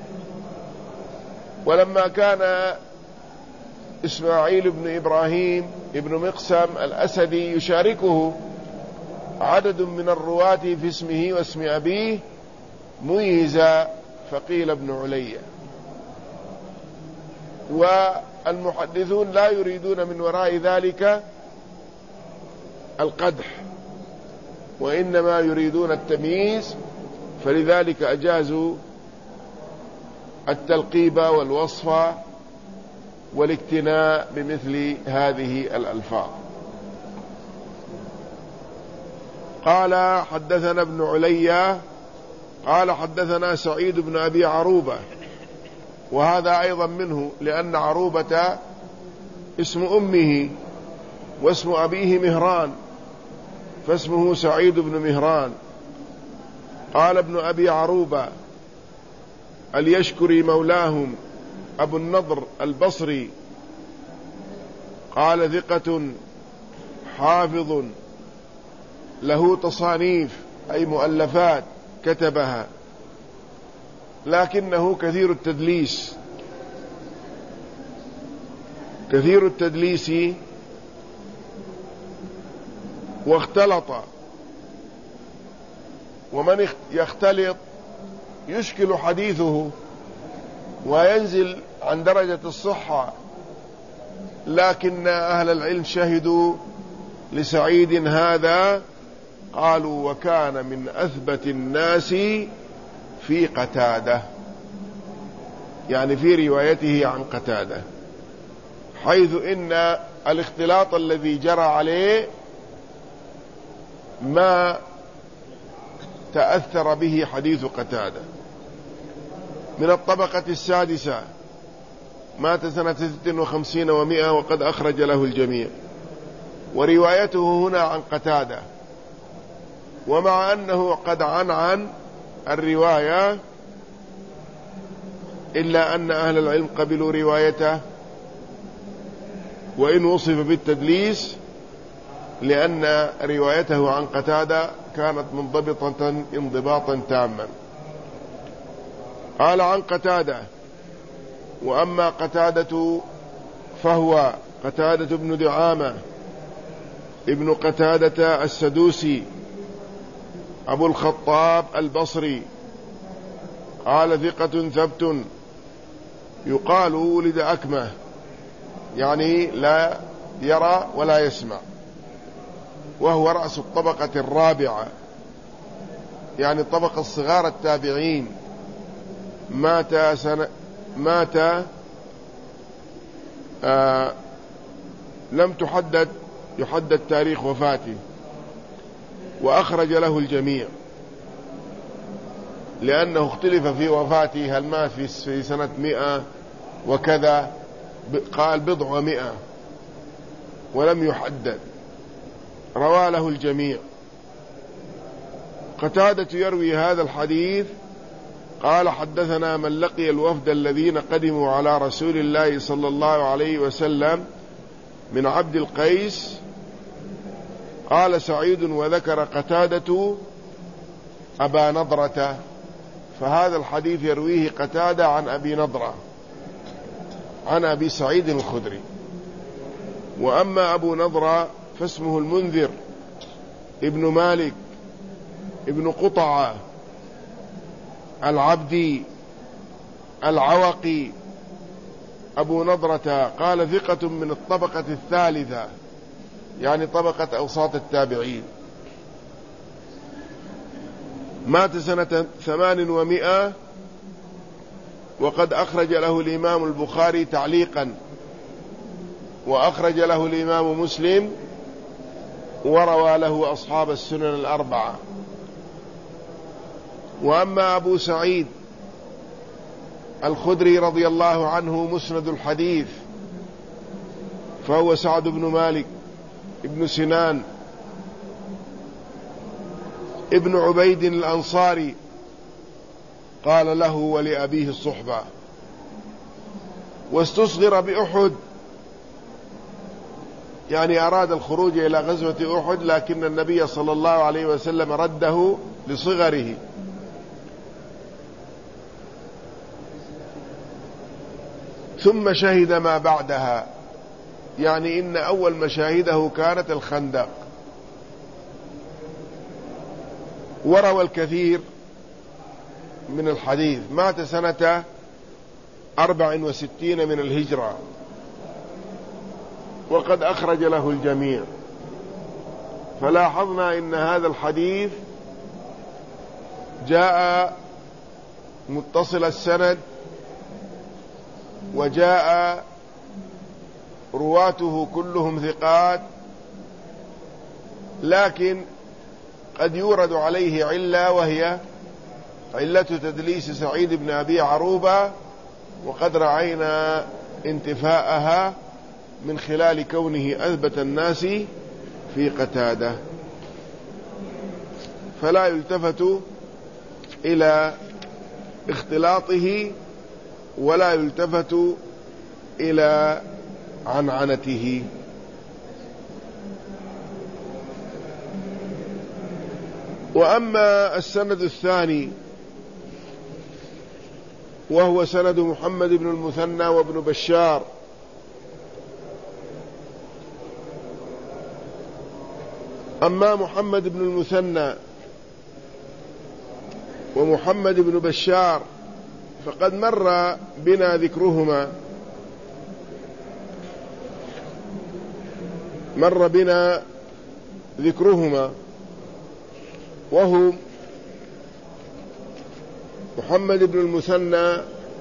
ولما كان إسماعيل بن إبراهيم بن مقسم الأسدي يشاركه عدد من الرواة في اسمه واسم أبيه، ميز فقيل ابن علي. والمحدثون لا يريدون من وراء ذلك القدح، وإنما يريدون التمييز، فلذلك أجازوا التلقيب والوصف والاكتناء بمثل هذه الألفاظ. قال حدثنا ابن علي قال حدثنا سعيد بن أبي عروبة، وهذا أيضا منه، لأن عروبة اسم أمه واسم أبيه مهران، فاسمه سعيد بن مهران. قال ابن أبي عروبة اليشكري مولاهم أبو النضر البصري قال ثقة حافظ له تصانيف أي مؤلفات كتبها، لكنه كثير التدليس كثير التدليس واختلط، ومن يختلط يشكل حديثه وينزل عن درجة الصحة. لكن أهل العلم شهدوا لسعيد هذا، قالوا وكان من أثبت الناس في قتادة، يعني في روايته عن قتادة، حيث إن الاختلاط الذي جرى عليه ما تأثر به حديث قتادة. من الطبقة السادسة، مات سنة ست وخمسين ومائة وقد أخرج له الجميع، وروايته هنا عن قتادة، ومع أنه قد عن عن الرواية إلا أن أهل العلم قبلوا روايته وإن وصف بالتدليس، لأن روايته عن قتادة كانت منضبطة انضباطا تاما. قال عن قتادة: وأما قتادة فهو قتادة بن دعامة ابن قتادة السدوسي أبو الخطاب البصري، قال ثقة ثبت، يقال ولد أكمه، يعني لا يرى ولا يسمع، وهو رأس الطبقة الرابعة، يعني الطبقة الصغار التابعين. مات سنة مات آه لم تحدد يحدد تاريخ وفاته، وأخرج له الجميع، لأنه اختلف في وفاته، هل مات في سنة مئة وكذا، قال بضع ومئة، ولم يحدد، روى له الجميع. قتادة يروي هذا الحديث قال: حدثنا من لقي الوفد الذين قدموا على رسول الله صلى الله عليه وسلم من عبد القيس. قال سعيد: وذكر قتادة أبا نضرة، فهذا الحديث يرويه قتادة عن أبي نضرة عن أبي سعيد الخدري. وأما أبو نضرة فاسمه المنذر ابن مالك ابن قطعة العبدي العوقي أبو نضرة، قال ثقة من الطبقة الثالثة، يعني طبقة أوساط التابعين. مات سنة ثمان ومائة وقد أخرج له الإمام البخاري تعليقا، وأخرج له الإمام مسلم، وروى له أصحاب السنن الأربعة. وأما أبو سعيد الخدري رضي الله عنه مسند الحديث، فهو سعد بن مالك ابن سنان ابن عبيد الأنصاري، قال له ولأبيه الصحبة، واستصغر بأحد، يعني أراد الخروج إلى غزوة أحد، لكن النبي صلى الله عليه وسلم رده لصغره. ثم شهد ما بعدها، يعني إن أول مشاهده كانت الخندق، وروى الكثير من الحديث. مات سنة أربع وستين من الهجرة، وقد أخرج له الجميع. فلاحظنا إن هذا الحديث جاء متصل السند، وجاء رواته كلهم ثقات، لكن قد يورد عليه علة، وهي علة تدليس سعيد بن أبي عروبة، وقد رأينا انتفاءها من خلال كونه أثبت الناس في قتادة. فلا يلتفت إلى اختلاطه ولا يلتفت إلى عنعنته. وأما السند الثاني وهو سند محمد بن المثنى وابن بشار، أما محمد بن المثنى ومحمد بن بشار فقد مر بنا ذكرهما مر بنا ذكرهما وهو محمد بن المثنى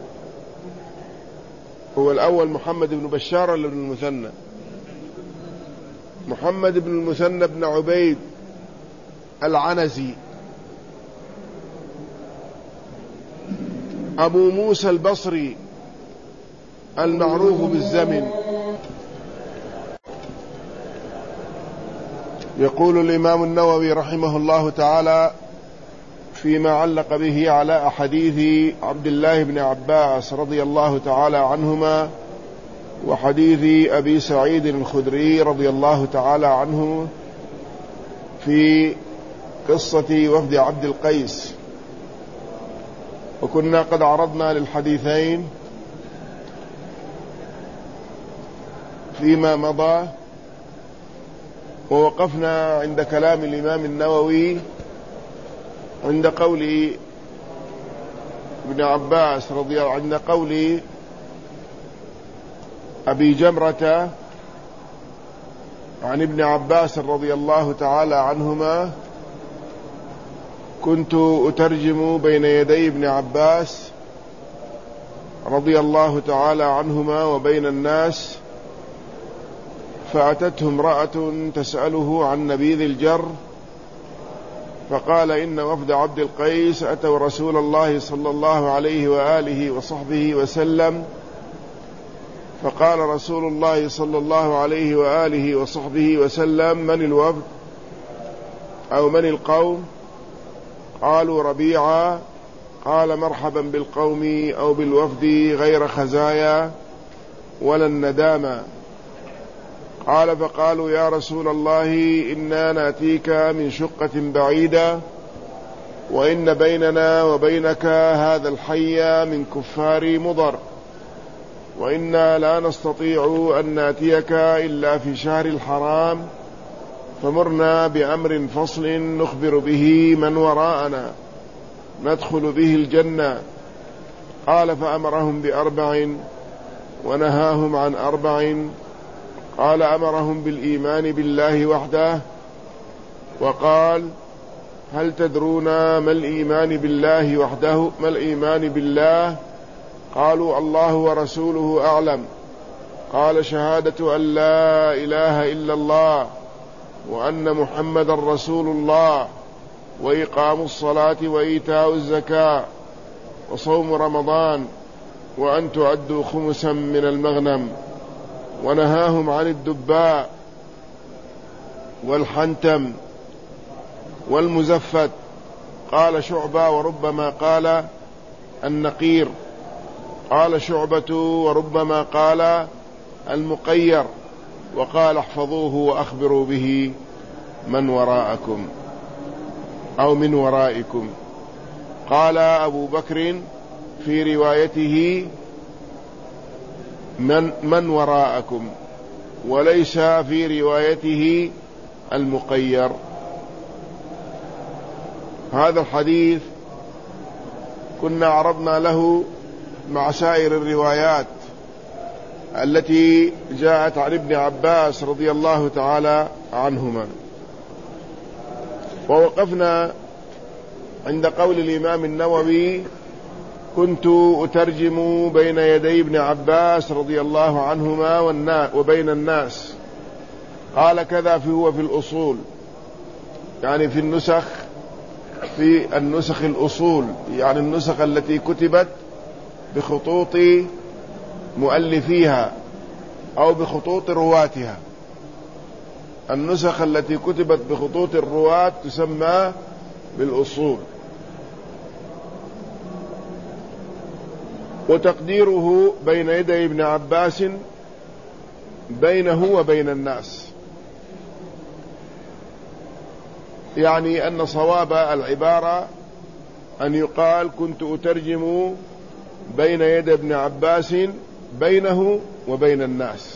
هو الأول محمد بن بشار ولا بن المثنى؟ محمد بن المثنى بن عبيد العنزي، أبو موسى البصري المعروف بالزمن. يقول الإمام النووي رحمه الله تعالى فيما علق به على أحاديث عبد الله بن عباس رضي الله تعالى عنهما وحديث أبي سعيد الخدري رضي الله تعالى عنه في قصة وفد عبد القيس، وكنا قد عرضنا للحديثين فيما مضى، ووقفنا عند كلام الإمام النووي عند قول ابن عباس رضي الله عنه، عند قول أبي جمرة عن ابن عباس رضي الله تعالى عنهما: كنت أترجم بين يدي ابن عباس رضي الله تعالى عنهما وبين الناس، فأتته امرأة تسأله عن نبيذ الجر، فقال: إن وفد عبد القيس أتوا رسول الله صلى الله عليه وآله وصحبه وسلم، فقال رسول الله صلى الله عليه وآله وصحبه وسلم: من الوفد أو من القوم؟ قالوا: ربيعة. قال: مرحبا بالقوم أو بالوفد غير خزايا ولا الندامة. قال: فقالوا: يا رسول الله، إنا نأتيك من شقة بعيدة، وإن بيننا وبينك هذا الحي من كفار مضر، وإنا لا نستطيع أن نأتيك إلا في شهر الحرام، فمرنا بأمر فصل نخبر به من وراءنا ندخل به الجنة. قال: فأمرهم بأربع ونهاهم عن أربع. قال: أمرهم بالإيمان بالله وحده، وقال: هل تدرون ما الإيمان بالله وحده؟ ما الإيمان بالله؟ قالوا: الله ورسوله أعلم. قال: شهادة أن لا إله إلا الله وأن محمد رسول الله، وإقام الصلاة وإيتاء الزكاة وصوم رمضان، وأن تعدوا خمسا من المغنم. ونهاهم عن الدباء والحنتم والمزفت. قال شعبة: وربما قال النقير. قال شعبة: وربما قال المقير. وقال: احفظوه وأخبروا به من وراءكم أو من ورائكم. قال أبو بكر في روايته: من, من وراءكم، وليس في روايته المقير. هذا الحديث كنا عرضنا له مع سائر الروايات التي جاءت عن ابن عباس رضي الله تعالى عنهما، ووقفنا عند قول الإمام النووي: كنت أترجم بين يدي ابن عباس رضي الله عنهما وبين الناس. قال: كذا في هو في الأصول، يعني في النسخ في النسخ الأصول، يعني النسخ التي كتبت بخطوط مؤلفيها أو بخطوط رواتها. النسخ التي كتبت بخطوط الرواة تسمى بالأصول. وتقديره بين يدي ابن عباس بينه وبين الناس، يعني أن صواب العبارة أن يقال كنت أترجم بين يدي ابن عباس بينه وبين الناس.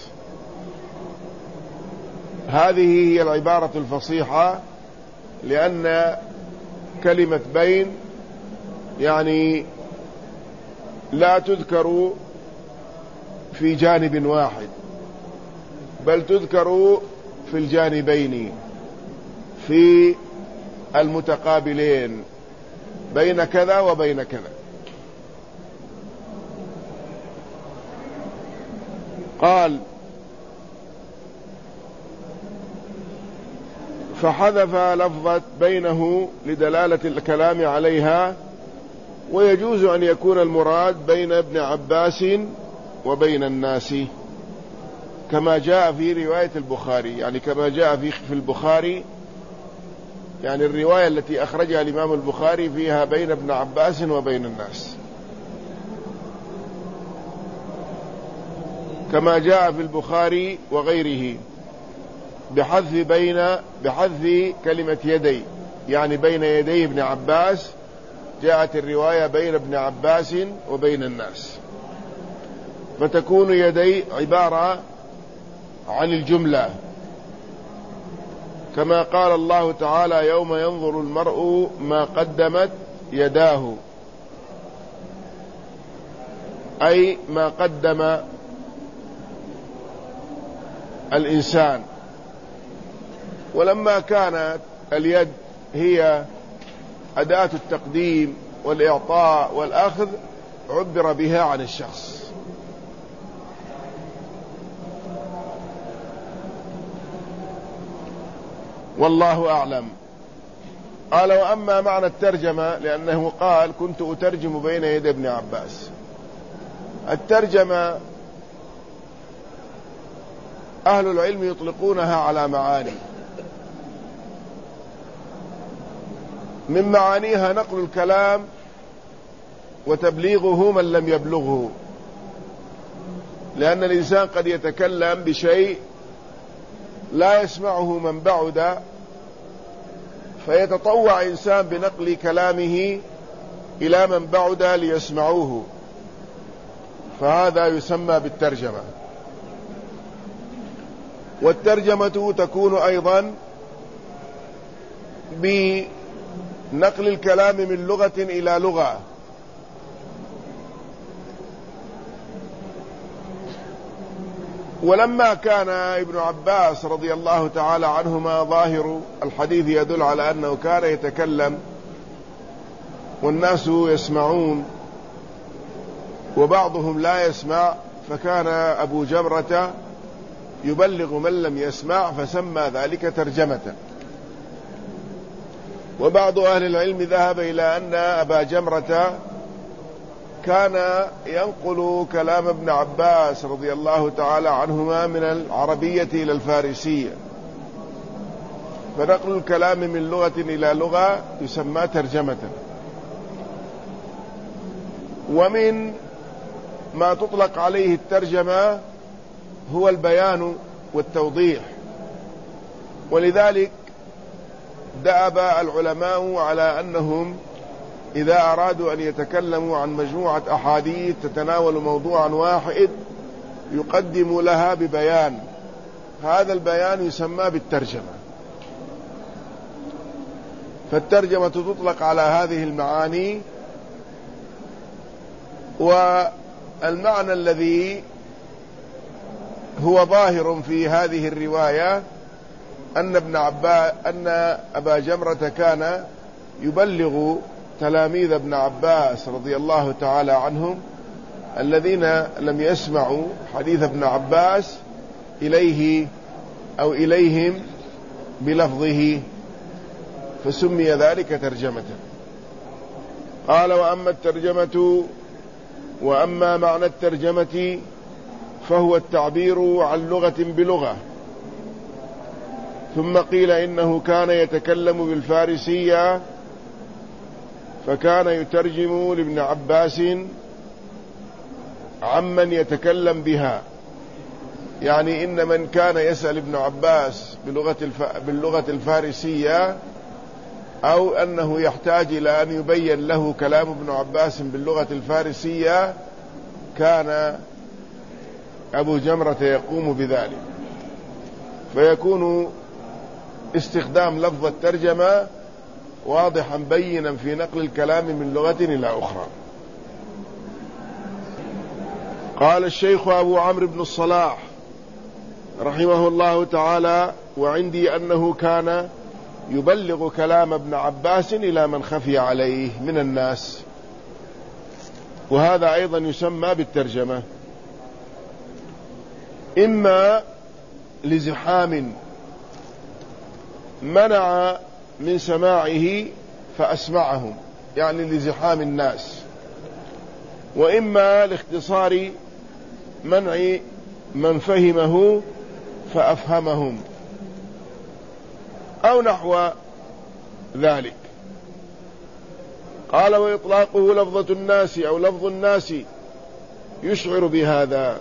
هذه هي العبارة الفصيحة، لأن كلمة بين يعني لا تذكر في جانب واحد، بل تذكر في الجانبين، في المتقابلين، بين كذا وبين كذا. قال فحذف لفظة بينه لدلالة الكلام عليها، ويجوز أن يكون المراد بين ابن عباس وبين الناس، كما جاء في رواية البخاري، يعني كما جاء في في البخاري، يعني الرواية التي أخرجها الإمام البخاري فيها بين ابن عباس وبين الناس، كما جاء في البخاري وغيره بحذف بين بحذف كلمة يدي، يعني بين يدي ابن عباس، جاءت الرواية بين ابن عباس وبين الناس، فتكون يدي عبارة عن الجملة، كما قال الله تعالى يوم ينظر المرء ما قدمت يداه، أي ما قدم الإنسان. ولما كانت اليد هي أداة التقديم والإعطاء والأخذ، عبر بها عن الشخص. والله أعلم. قال وأما معنى الترجمة، لأنه قال كنت أترجم بين يدي ابن عباس. الترجمة أهل العلم يطلقونها على معاني، من معانيها نقل الكلام وتبليغه من لم يبلغه، لأن الإنسان قد يتكلم بشيء لا يسمعه من بعد، فيتطوع إنسان بنقل كلامه إلى من بعد ليسمعوه، فهذا يسمى بالترجمة. والترجمة تكون أيضا بنقل الكلام من لغة إلى لغة، ولما كان ابن عباس رضي الله تعالى عنهما ظاهر الحديث يدل على أنه كان يتكلم والناس يسمعون وبعضهم لا يسمع، فكان أبو جمرة يبلغ من لم يسمع، فسمى ذلك ترجمة. وبعض أهل العلم ذهب إلى أن أبا جمرة كان ينقل كلام ابن عباس رضي الله تعالى عنهما من العربية إلى الفارسية، فنقل الكلام من لغة إلى لغة يسمى ترجمة. ومن ما تطلق عليه الترجمة هو البيان والتوضيح، ولذلك دأب العلماء على أنهم إذا أرادوا أن يتكلموا عن مجموعة أحاديث تتناول موضوعا واحد يقدموا لها ببيان، هذا البيان يسمى بالترجمة. فالترجمة تطلق على هذه المعاني. والمعنى الذي هو ظاهر في هذه الرواية أن ابن عباس أن أبا جمرة كان يبلغ تلاميذ ابن عباس رضي الله تعالى عنهم الذين لم يسمعوا حديث ابن عباس إليه أو إليهم بلفظه، فسمي ذلك ترجمة. قال وأما الترجمة وأما معنى الترجمة فهو التعبير عن لغة بلغة. ثم قيل إنه كان يتكلم بالفارسية فكان يترجم لابن عباس عمن يتكلم بها، يعني إن من كان يسأل ابن عباس بلغة الف... باللغة الفارسية أو أنه يحتاج إلى أن يبين له كلام ابن عباس باللغة الفارسية كان أبو جمرة يقوم بذلك، فيكون استخدام لفظ الترجمة واضحا بينا في نقل الكلام من لغة إلى أخرى. قال الشيخ أبو عمرو بن الصلاح رحمه الله تعالى: وعندي أنه كان يبلغ كلام ابن عباس إلى من خفي عليه من الناس، وهذا أيضا يسمى بالترجمة، إما لزحام منع من سماعه فأسمعهم، يعني لزحام الناس، وإما لاختصار منع من فهمه فأفهمهم، أو نحو ذلك. قال: وإطلاقه لفظة الناس أو لفظ الناس يشعر بهذا.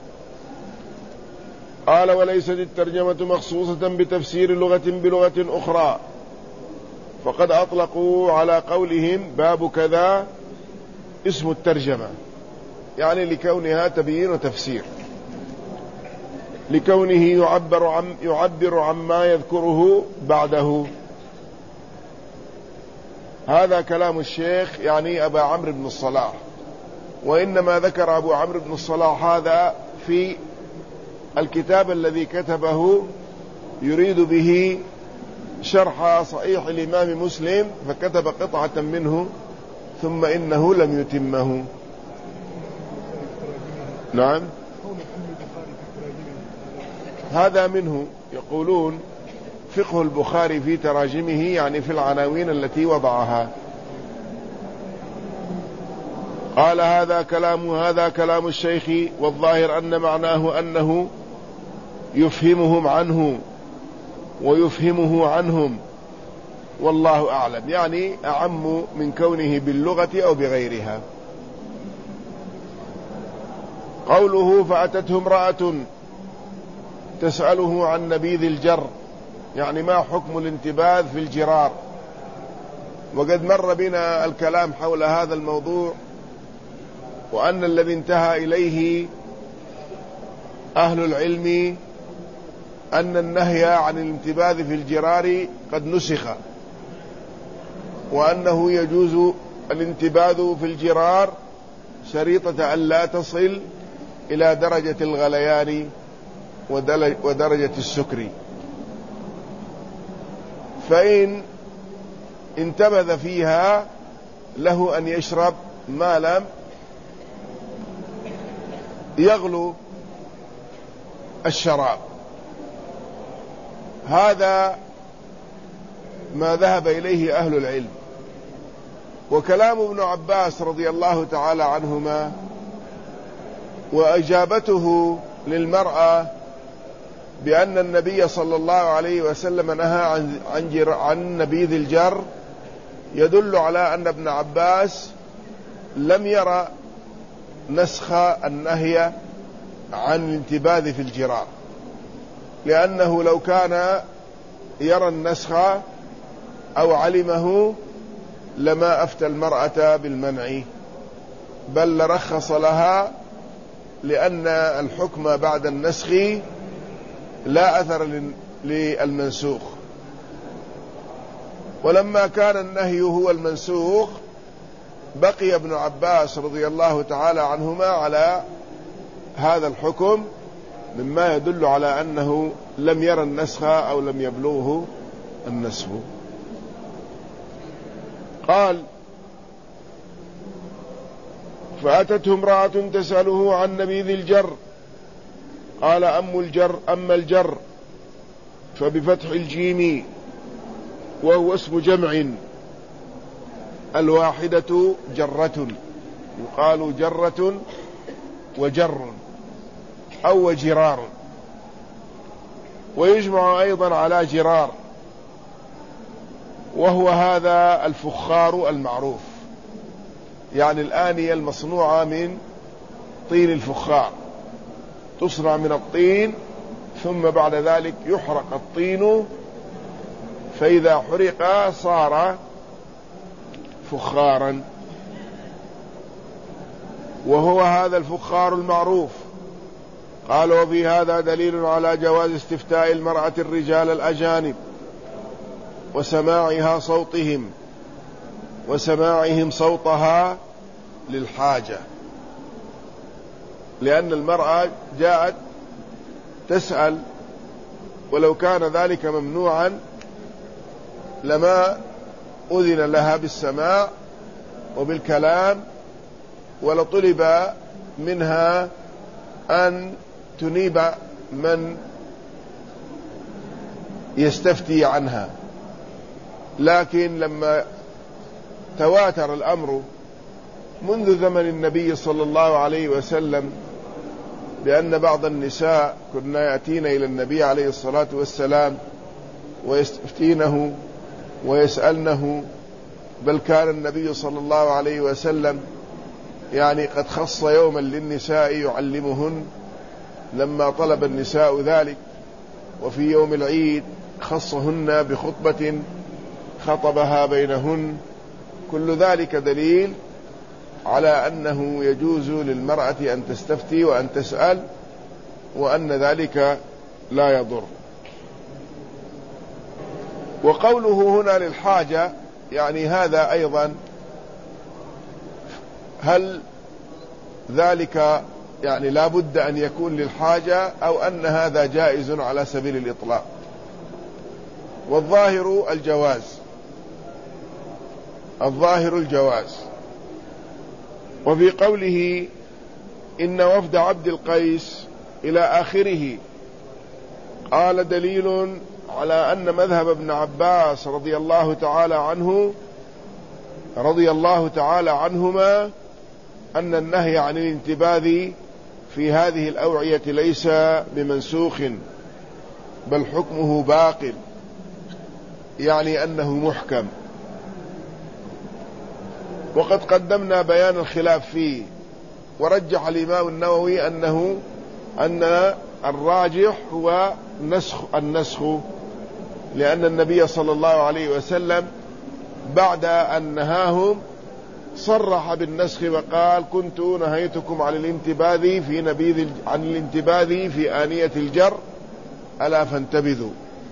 قال: وليست الترجمة مخصوصة بتفسير لغة بلغة أخرى، فقد أطلقوا على قولهم باب كذا اسم الترجمة، يعني لكونها تبيين وتفسير، لكونه يعبر عن يعبر عما يذكره بعده. هذا كلام الشيخ يعني أبا عمرو بن الصلاح، وإنما ذكر أبو عمرو بن الصلاح هذا في الكتاب الذي كتبه يريد به شرح صحيح الإمام مسلم، فكتب قطعة منه ثم إنه لم يتمه. نعم، هذا منه. يقولون فقه البخاري في تراجمه، يعني في العناوين التي وضعها. قال: هذا كلام هذا كلام الشيخ، والظاهر أن معناه أنه يفهمهم عنه ويفهمه عنهم، والله أعلم، يعني أعم من كونه باللغة أو بغيرها. قوله: فأتته امرأة تسأله عن نبيذ الجر، يعني ما حكم الانتباذ في الجرار، وقد مر بنا الكلام حول هذا الموضوع، وأن الذي انتهى إليه أهل العلم أن النهي عن الانتباذ في الجرار قد نسخ، وأنه يجوز الانتباذ في الجرار شريطة أن لا تصل إلى درجة الغليان ودرجة السكر، فإن انتبذ فيها له أن يشرب ما لم يغلو الشراب. هذا ما ذهب إليه أهل العلم. وكلام ابن عباس رضي الله تعالى عنهما وإجابته للمرأة بأن النبي صلى الله عليه وسلم نهى عن, عن, عن نبيذ الجر يدل على أن ابن عباس لم يرى نسخ النهي عن الانتباذ في الجرار، لأنه لو كان يرى النسخ أو علمه لما أفتى المرأة بالمنع، بل لرخص لها، لأن الحكم بعد النسخ لا أثر للمنسوخ. ولما كان النهي هو المنسوخ بقي ابن عباس رضي الله تعالى عنهما على هذا الحكم، مما يدل على أنه لم يرى النسخ أو لم يبلغه النسخ. قال: فأتته امرأة تسأله عن نبيذ الجر. قال: أم الجر أما الجر فبفتح الجيم، وهو اسم جمع، الواحدة جرة، يقال جرة وجر أو جرار، ويجمع أيضا على جرار، وهو هذا الفخار المعروف. يعني الآنية المصنوعة من طين الفخار، تصنع من الطين ثم بعد ذلك يحرق الطين، فإذا حرق صار فخارا، وهو هذا الفخار المعروف. قال: وفي هذا دليل على جواز استفتاء المرأة الرجال الأجانب وسماعها صوتهم وسماعهم صوتها للحاجة، لأن المرأة جاءت تسأل، ولو كان ذلك ممنوعا لما أذن لها بالسماع وبالكلام، ولطلب منها أن تنيب من يستفتي عنها. لكن لما تواتر الأمر منذ زمن النبي صلى الله عليه وسلم بأن بعض النساء كنا يأتين إلى النبي عليه الصلاة والسلام ويستفتينه ويسألنه، بل كان النبي صلى الله عليه وسلم يعني قد خص يوما للنساء يعلمهن لما طلب النساء ذلك، وفي يوم العيد خصهن بخطبة خطبها بينهن. كل ذلك دليل على أنه يجوز للمرأة أن تستفتي وأن تسأل، وأن ذلك لا يضر. وقوله هنا للحاجة يعني هذا أيضا، هل ذلك يعني لا بد أن يكون للحاجة أو أن هذا جائز على سبيل الإطلاق؟ والظاهر الجواز، الظاهر الجواز. وفي قوله إن وفد عبد القيس إلى آخره قال دليل على أن مذهب ابن عباس رضي الله تعالى عنه رضي الله تعالى عنهما أن النهي عن الانتباذ في هذه الأوعية ليس بمنسوخ، بل حكمه باق، يعني أنه محكم. وقد قدمنا بيان الخلاف فيه، ورجح الإمام النووي أنه أن الراجح هو نسخ النسخ، لأن النبي صلى الله عليه وسلم بعد أن نهاهم صرح بالنسخ وقال: كنت نهيتكم عن الانتباذ في نبيذ عن الانتباذ في آنية الجر ألا فانتبذوا،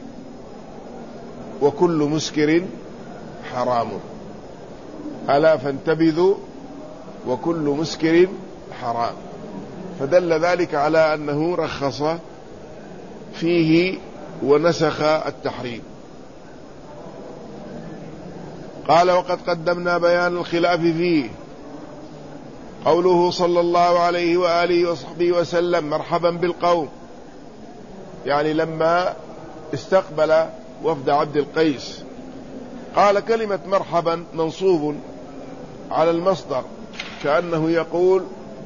وكل مسكر حرام. ألا فانتبذوا وكل مسكر حرام، فدل ذلك على أنه رخص فيه ونسخ التحريم. قال: وقد قدمنا بيان الخلاف فيه. قوله صلى الله عليه وآله وصحبه وسلم: مرحبا بالقوم، يعني لما استقبل وفد عبد القيس. قال: كلمة مرحبا منصوب على المصدر، كأنه يقول: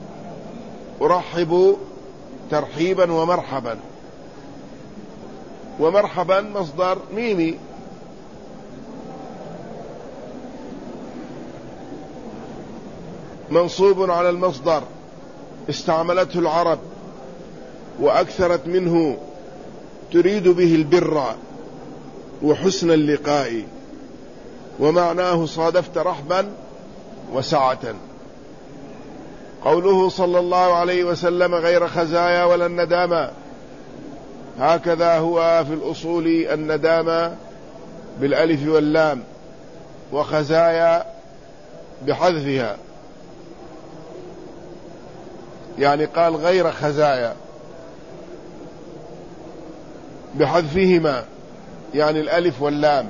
أرحب ترحيبا ومرحبا، ومرحبا مصدر ميمي، منصوب على المصدر استعملته العرب وأكثرت منه، تريد به البر وحسن اللقاء، ومعناه صادفت رحبا وسعة. قوله صلى الله عليه وسلم: غير خزايا ولا الندامة، هكذا هو في الأصول، الندامة بالألف واللام، وخزايا بحذفها، يعني قال غير خزايا بحذفهما، يعني الألف واللام.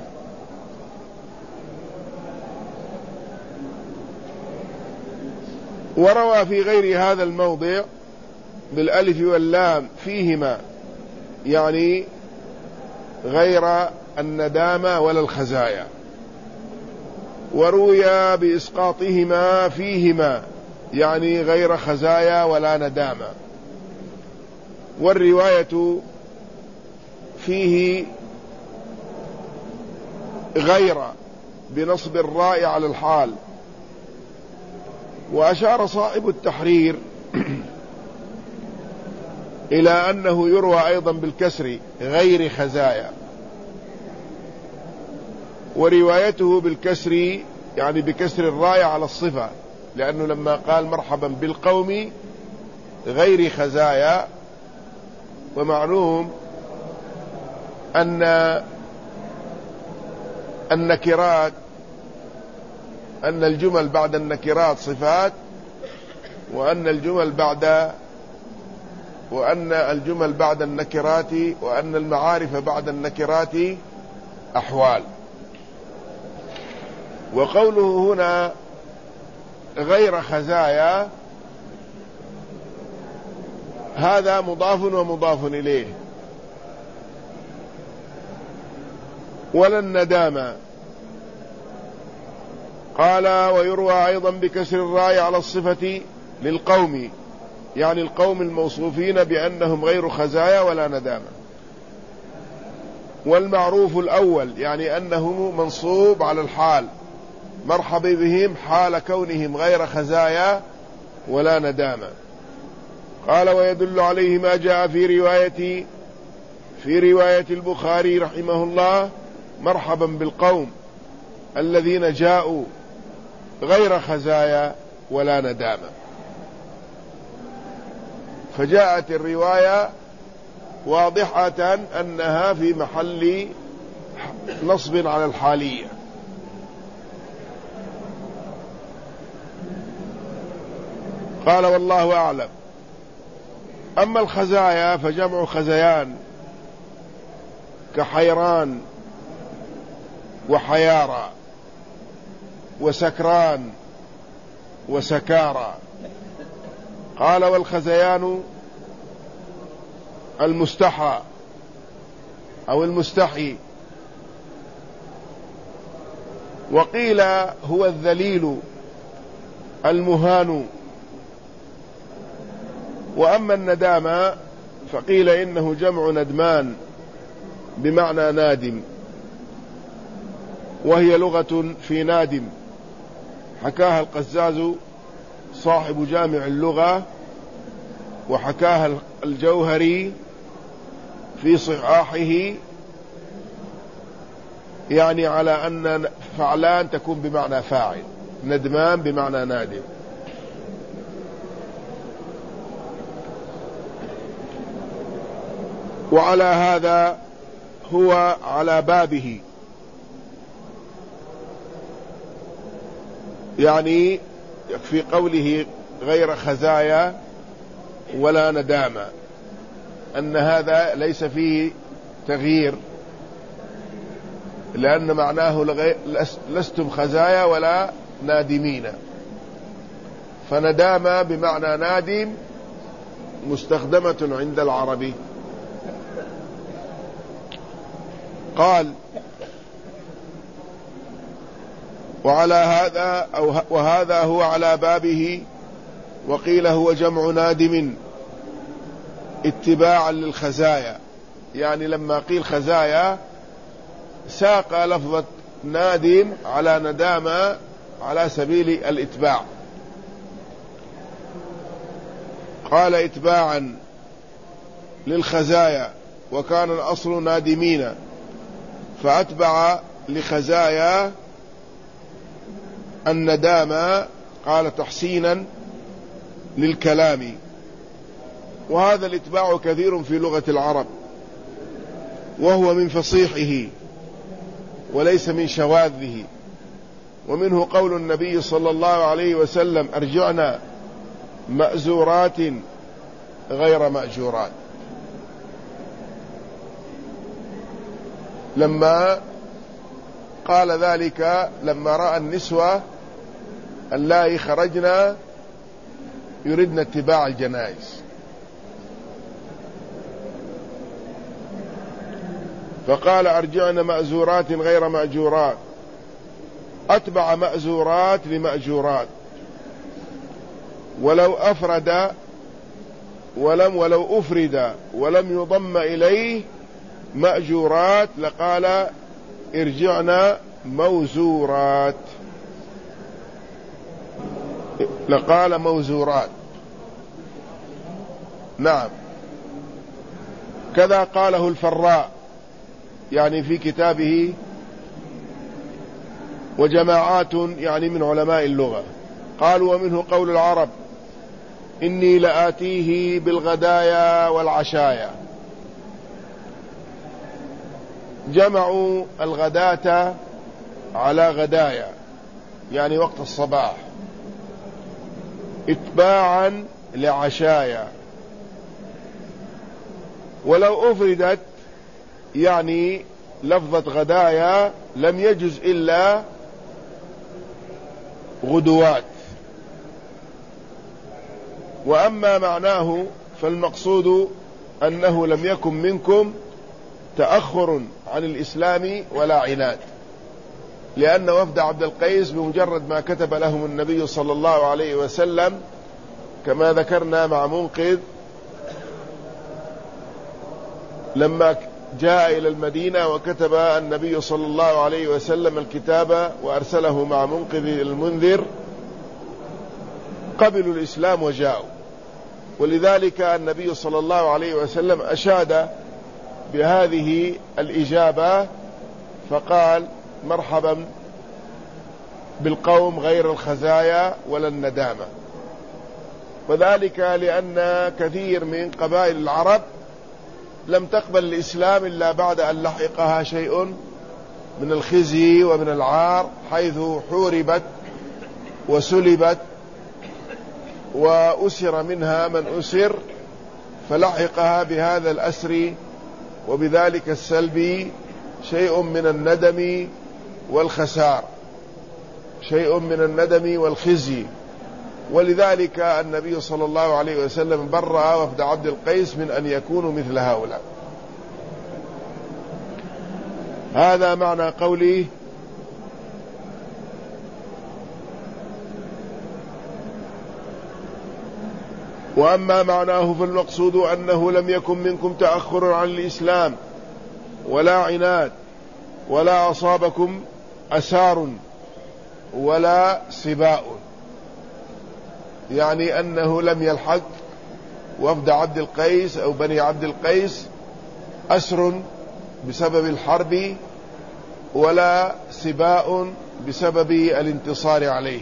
وروى في غير هذا الموضع بالألف واللام فيهما، يعني غير الندامة ولا الخزايا. وروي بإسقاطهما فيهما، يعني غير خزايا ولا ندامة. والرواية فيه غير بنصب الراء على الحال، وأشار صاحب التحرير إلى أنه يروى أيضا بالكسر غير خزايا، وروايته بالكسر يعني بكسر الراء على الصفة، لأنه لما قال مرحبا بالقوم غير خزايا، ومعلوم أن النكرات أن الجمل بعد النكرات صفات، وأن الجمل بعد وأن الجمل بعد النكرات وأن المعارف بعد النكرات أحوال. وقوله هنا غير خزايا هذا مضاف ومضاف إليه. ولا الندامة قال ويروى أيضا بكسر الراء على الصفة للقوم، يعني القوم الموصوفين بأنهم غير خزايا ولا ندامة. والمعروف الأول يعني أنه منصوب على الحال، مرحبا بهم حال كونهم غير خزايا ولا ندامة. قال ويدل عليه ما جاء في رواية في رواية البخاري رحمه الله مرحبا بالقوم الذين جاءوا غير خزايا ولا ندامة. فجاءت الرواية واضحة أنها في محل نصب على الحالية. قال والله أعلم. أما الخزايا فجمع خزيان كحيران وحيارى وسكران وسكارى. قال والخزيان المستحى أو المستحي، وقيل هو الذليل المهان. وأما الندامة فقيل إنه جمع ندمان بمعنى نادم، وهي لغة في نادم حكاها القزاز صاحب جامع اللغة، وحكاها الجوهري في صحاحه، يعني على أن فعلان تكون بمعنى فاعل، ندمان بمعنى نادم. وعلى هذا هو على بابه، يعني في قوله غير خزايا ولا ندامة أن هذا ليس فيه تغيير، لأن معناه لستم خزايا ولا نادمين، فندامة بمعنى نادم مستخدمة عند العربي. قال وعلى هذا أو وهذا هو على بابه، وقيل هو جمع نادم اتباعا للخزايا، يعني لما قيل خزايا ساق لفظة نادم على ندامة على سبيل الاتباع. قال اتباعا للخزايا، وكان الأصل نادمين فأتبع لخزايا الندامة، قال تحسينا للكلام. وهذا الاتباع كثير في لغة العرب، وهو من فصيحه وليس من شواذه. ومنه قول النبي صلى الله عليه وسلم أرجعنا مأزورات غير مأجورات، لما قال ذلك لما رأى النسوة اللائي خرجنا يردن اتباع الجنائز، فقال أرجعنا مأزورات غير مأجورات، أتبع مأزورات لمأجورات. ولو أفرد ولم ولو أفرد ولم يضم إليه مأجورات لقال ارجعنا موزورات. لقال موزورات. نعم، كذا قاله الفراء يعني في كتابه، وجماعات يعني من علماء اللغة قالوا: ومنه قول العرب: إني لآتيه بالغدايا والعشايا. جمعوا الغداة على غدايا يعني وقت الصباح، اتباعا لعشايا. ولو أفردت يعني لفظة غدايا لم يجز إلا غدوات. وأما معناه فالمقصود أنه لم يكن منكم تأخر عن الإسلام ولا عناد، لأن وفد عبد القيس بمجرد ما كتب لهم النبي صلى الله عليه وسلم كما ذكرنا مع منقذ، لما جاء إلى المدينة وكتب النبي صلى الله عليه وسلم الكتاب وأرسله مع منقذ المنذر، قبلوا الإسلام وجاءوا. ولذلك النبي صلى الله عليه وسلم أشاد بهذه الإجابة فقال: مرحبا بالقوم غير الخزايا ولا الندامة. وذلك لأن كثير من قبائل العرب لم تقبل الإسلام إلا بعد أن لحقها شيء من الخزي ومن العار، حيث حوربت وسلبت وأسر منها من أسر، فلحقها بهذا الأسر وبذلك السلب شيء من الندم والخسار، شيء من الندم والخزي. ولذلك النبي صلى الله عليه وسلم برأ وفد عبد القيس من أن يكونوا مثل هؤلاء. هذا معنى قوله: وأما معناه فالمقصود أنه لم يكن منكم تأخر عن الإسلام ولا عناد ولا أصابكم أسار ولا سباء، يعني أنه لم يلحق وفد عبد القيس أو بني عبد القيس أسر بسبب الحرب ولا سباء بسبب الانتصار عليه،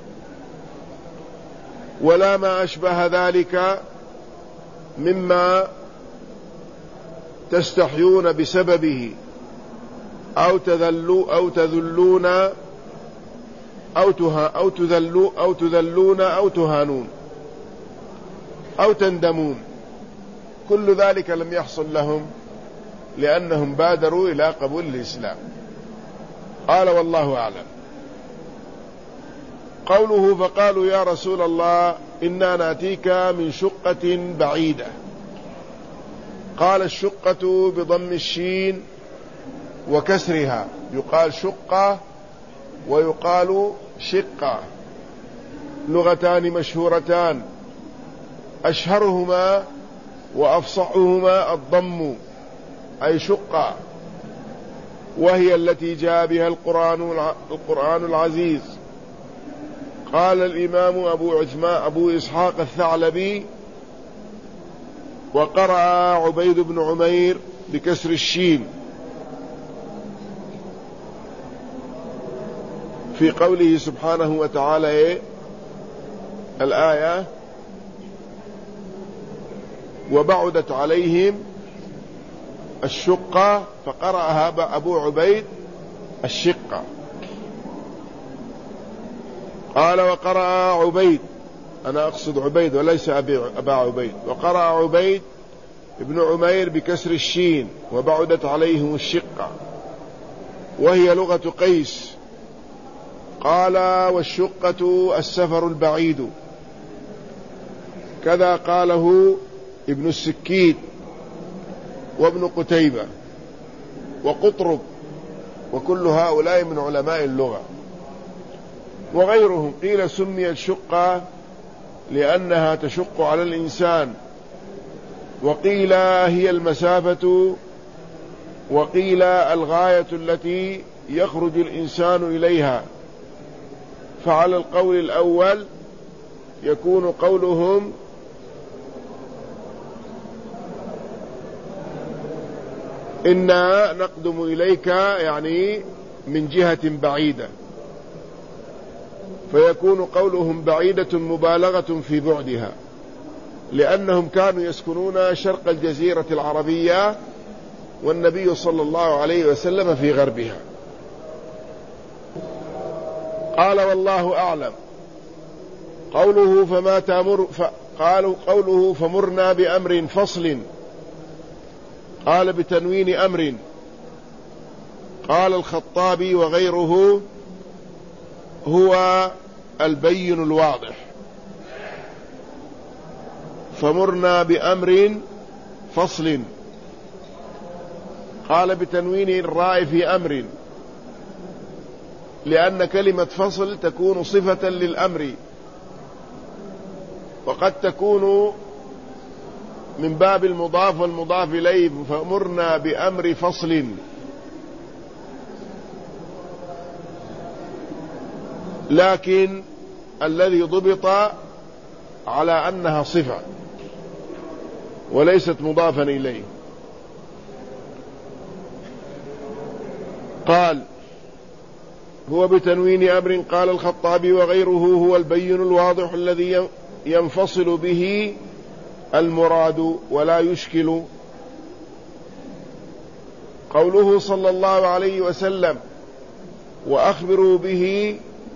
ولا ما أشبه ذلك مما تستحيون بسببه أو تذلوا أو تذلون أو تها أو تذلوا أو تذلون أو تهانون أو تندمون. كل ذلك لم يحصل لهم لأنهم بادروا إلى قبول الإسلام. قال: والله أعلم. قوله: فقالوا يا رسول الله إنا ناتيك من شقة بعيدة. قال: الشقة بضم الشين وكسرها، يقال شقة ويقال شقة، لغتان مشهورتان، أشهرهما وأفصحهما الضم أي شقة، وهي التي جاء بها القرآن القرآن العزيز. قال الإمام أبو عثمان أبو إسحاق الثعلبي: وقرأ عبيد بن عمير بكسر الشين في قوله سبحانه وتعالى إيه؟ الآية: وبعدت عليهم الشقة، فقرأها أبو عبيد الشقة. قال: وقرأ عبيد، أنا أقصد عبيد وليس أبا عبيد، وقرأ عبيد ابن عمير بكسر الشين وبعدت عليهم الشقة، وهي لغة قيس. قال: والشقة السفر البعيد. كذا قاله ابن السكيت وابن قتيبة وقطرب، وكل هؤلاء من علماء اللغة. وغيرهم قيل سميت شقة لأنها تشق على الإنسان، وقيل هي المسافة، وقيل الغاية التي يخرج الإنسان إليها. فعلى القول الأول يكون قولهم إنا نقدم إليك يعني من جهة بعيدة، فيكون قولهم بعيدة مبالغة في بعدها، لأنهم كانوا يسكنون شرق الجزيرة العربية والنبي صلى الله عليه وسلم في غربها. قال والله أعلم. قوله فما تأمر قالوا قوله فمرنا بأمر فصل، قال بتنوين أمر. قال الخطابي وغيره هو البين الواضح، فمرنا بأمر فصل. قال بتنوين الراء في أمر، لأن كلمة فصل تكون صفة للأمر، وقد تكون من باب المضاف والمضاف إليه، فمرنا بأمر فصل. لكن الذي ضبط على أنها صفة وليست مضافا إليه. قال هو بتنوين أمر. قال الخطابي وغيره هو البين الواضح الذي ينفصل به المراد ولا يشكل. قوله صلى الله عليه وسلم وأخبروا به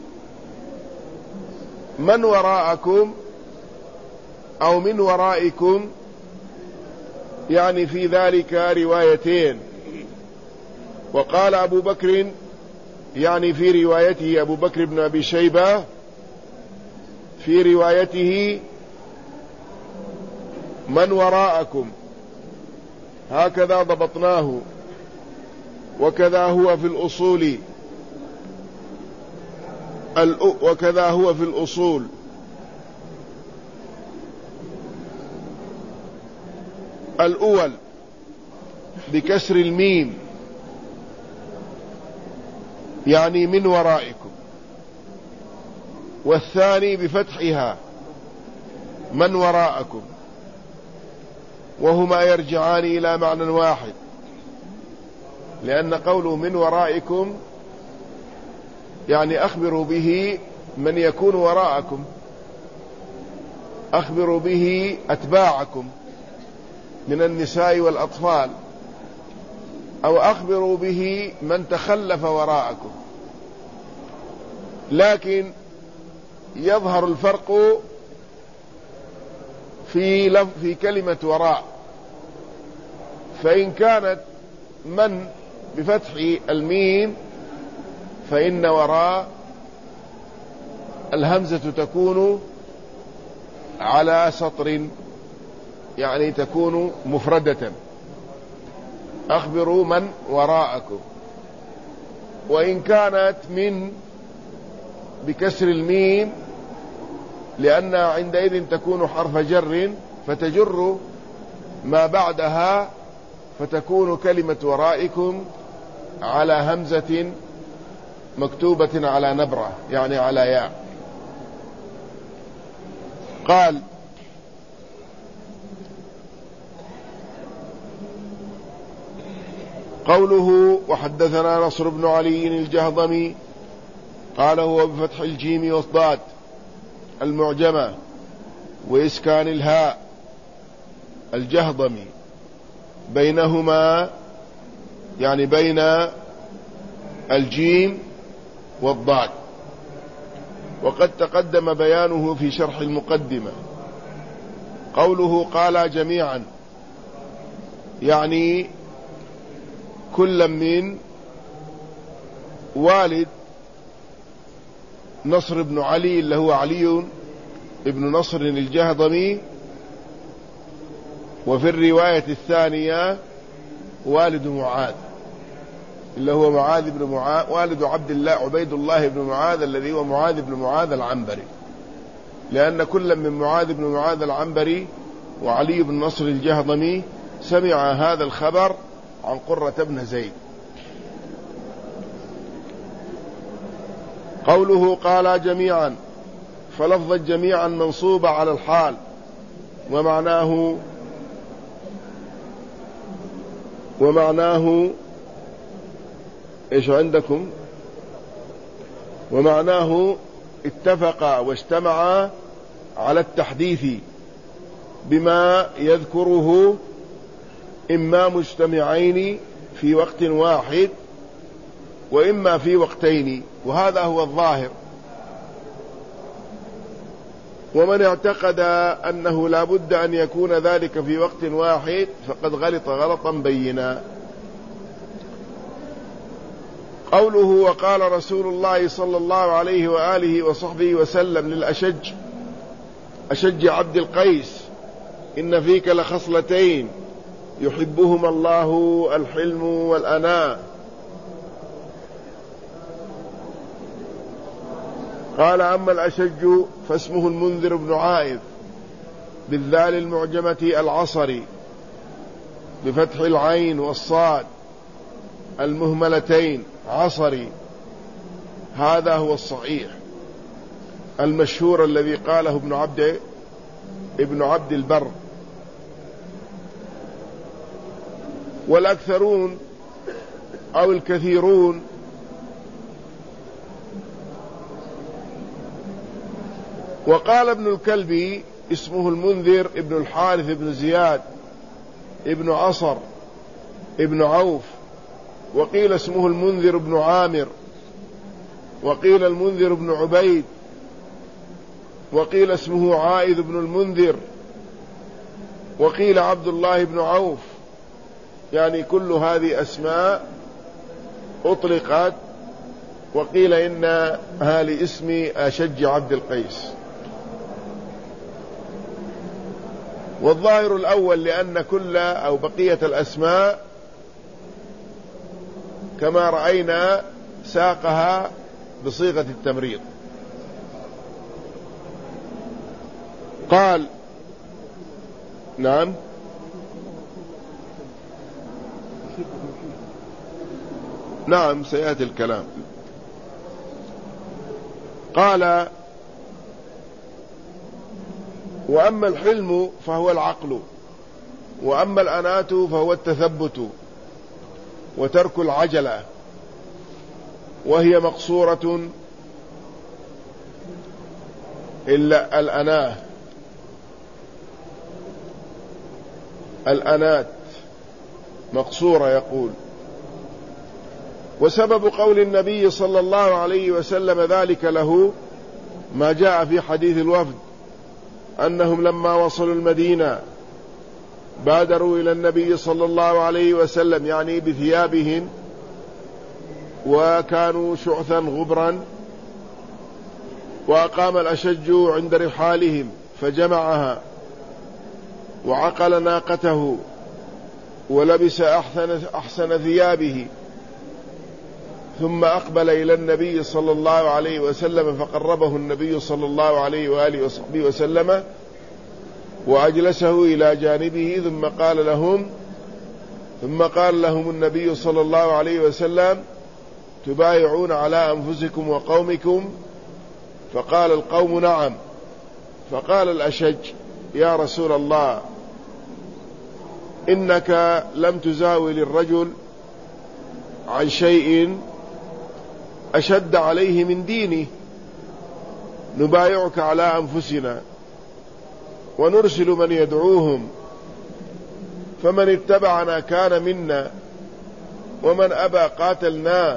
من وراءكم أو من ورائكم، يعني في ذلك روايتين. وقال أبو بكر، يعني في روايته أبو بكر بن أبي شيبة في روايته من وراءكم، هكذا ضبطناه، وكذا هو في الأصول وكذا هو في الأصول. الأول بكسر الميم، يعني من ورائكم، والثاني بفتحها من وراءكم، وهما يرجعان إلى معنى واحد، لأن قوله من ورائكم يعني أخبروا به من يكون وراءكم، أخبروا به أتباعكم من النساء والأطفال، أو أخبروا به من تخلف وراءكم. لكن يظهر الفرق في لف في كلمة وراء، فإن كانت من بفتح الميم فإن وراء الهمزة تكون على سطر، يعني تكون مفردة، أخبروا من وراءكم. وإن كانت من بكسر الميم لأنها عندئذ تكون حرف جر فتجر ما بعدها، فتكون كلمة ورائكم على همزة مكتوبة على نبرة، يعني على ياء. قال قوله وحدثنا نصر بن علي الجهضمي قال هو بفتح الجيم والضاد المعجمة وإسكان الهاء الجهضمي، بينهما يعني بين الجيم والضاد، وقد تقدم بيانه في شرح المقدمة. قوله قال جميعا يعني كل من والد نصر بن علي اللي هو علي ابن نصر الجهضمي، وفي الرواية الثانية والد معاذ اللي هو معاذ بن معاذ، والد عبد الله عبيد الله بن معاذ الذي هو معاذ بن معاذ العنبري، لأن كل من معاذ بن معاذ العنبري وعلي بن نصر الجهضمي سمع هذا الخبر عن قرة بن زيد. قوله قال جميعا فلفظ جميعا منصوبة على الحال، ومعناه ومعناه إيش عندكم؟ ومعناه اتفق واجتمع على التحديث بما يذكره إما مجتمعين في وقت واحد وإما في وقتين، وهذا هو الظاهر. ومن اعتقد أنه لا بد أن يكون ذلك في وقت واحد فقد غلط غلطا بينا. قوله وقال رسول الله صلى الله عليه وآله وصحبه وسلم للأشج أشج عبد القيس: إن فيك لخصلتين يحبهما الله، الحلم والأناة. قال: أما الأشج فاسمه المنذر بن عائذ بالذال المعجمة العصري بفتح العين والصاد المهملتين عصري. هذا هو الصحيح المشهور الذي قاله ابن عبد ابن عبد البر. والأكثرون أو الكثيرون وقال ابن الكلبي اسمه المنذر ابن الحارث ابن زياد ابن عصر ابن عوف، وقيل اسمه المنذر ابن عامر، وقيل المنذر ابن عبيد، وقيل اسمه عائذ بن المنذر، وقيل عبد الله بن عوف. يعني كل هذه أسماء أطلقت، وقيل إنها لاسم أشج عبد القيس. والظاهر الأول لأن كل أو بقية الأسماء كما رأينا ساقها بصيغة التمريض. قال: نعم نعم سيأتي الكلام. قال: وأما الحلم فهو العقل، وأما الأناة فهو التثبت وترك العجلة، وهي مقصورة إلا الأناه الأنات مقصورة يقول. وسبب قول النبي صلى الله عليه وسلم ذلك له ما جاء في حديث الوفد أنهم لما وصلوا المدينة بادروا إلى النبي صلى الله عليه وسلم، يعني بثيابهم، وكانوا شعثا غبرا، وأقام الأشج عند رحالهم فجمعها وعقل ناقته ولبس أحسن, أحسن ثيابه، ثم أقبل إلى النبي صلى الله عليه وسلم فقربه النبي صلى الله عليه وآله وصحبه وسلم وأجلسه إلى جانبه، ثم قال لهم ثم قال لهم النبي صلى الله عليه وسلم: تبايعون على أنفسكم وقومكم؟ فقال القوم: نعم. فقال الأشج: يا رسول الله، إنك لم تزاول الرجل عن شيء أشد عليه من دينه، نبايعك على أنفسنا ونرسل من يدعوهم، فمن اتبعنا كان منا ومن أبى قاتلناه.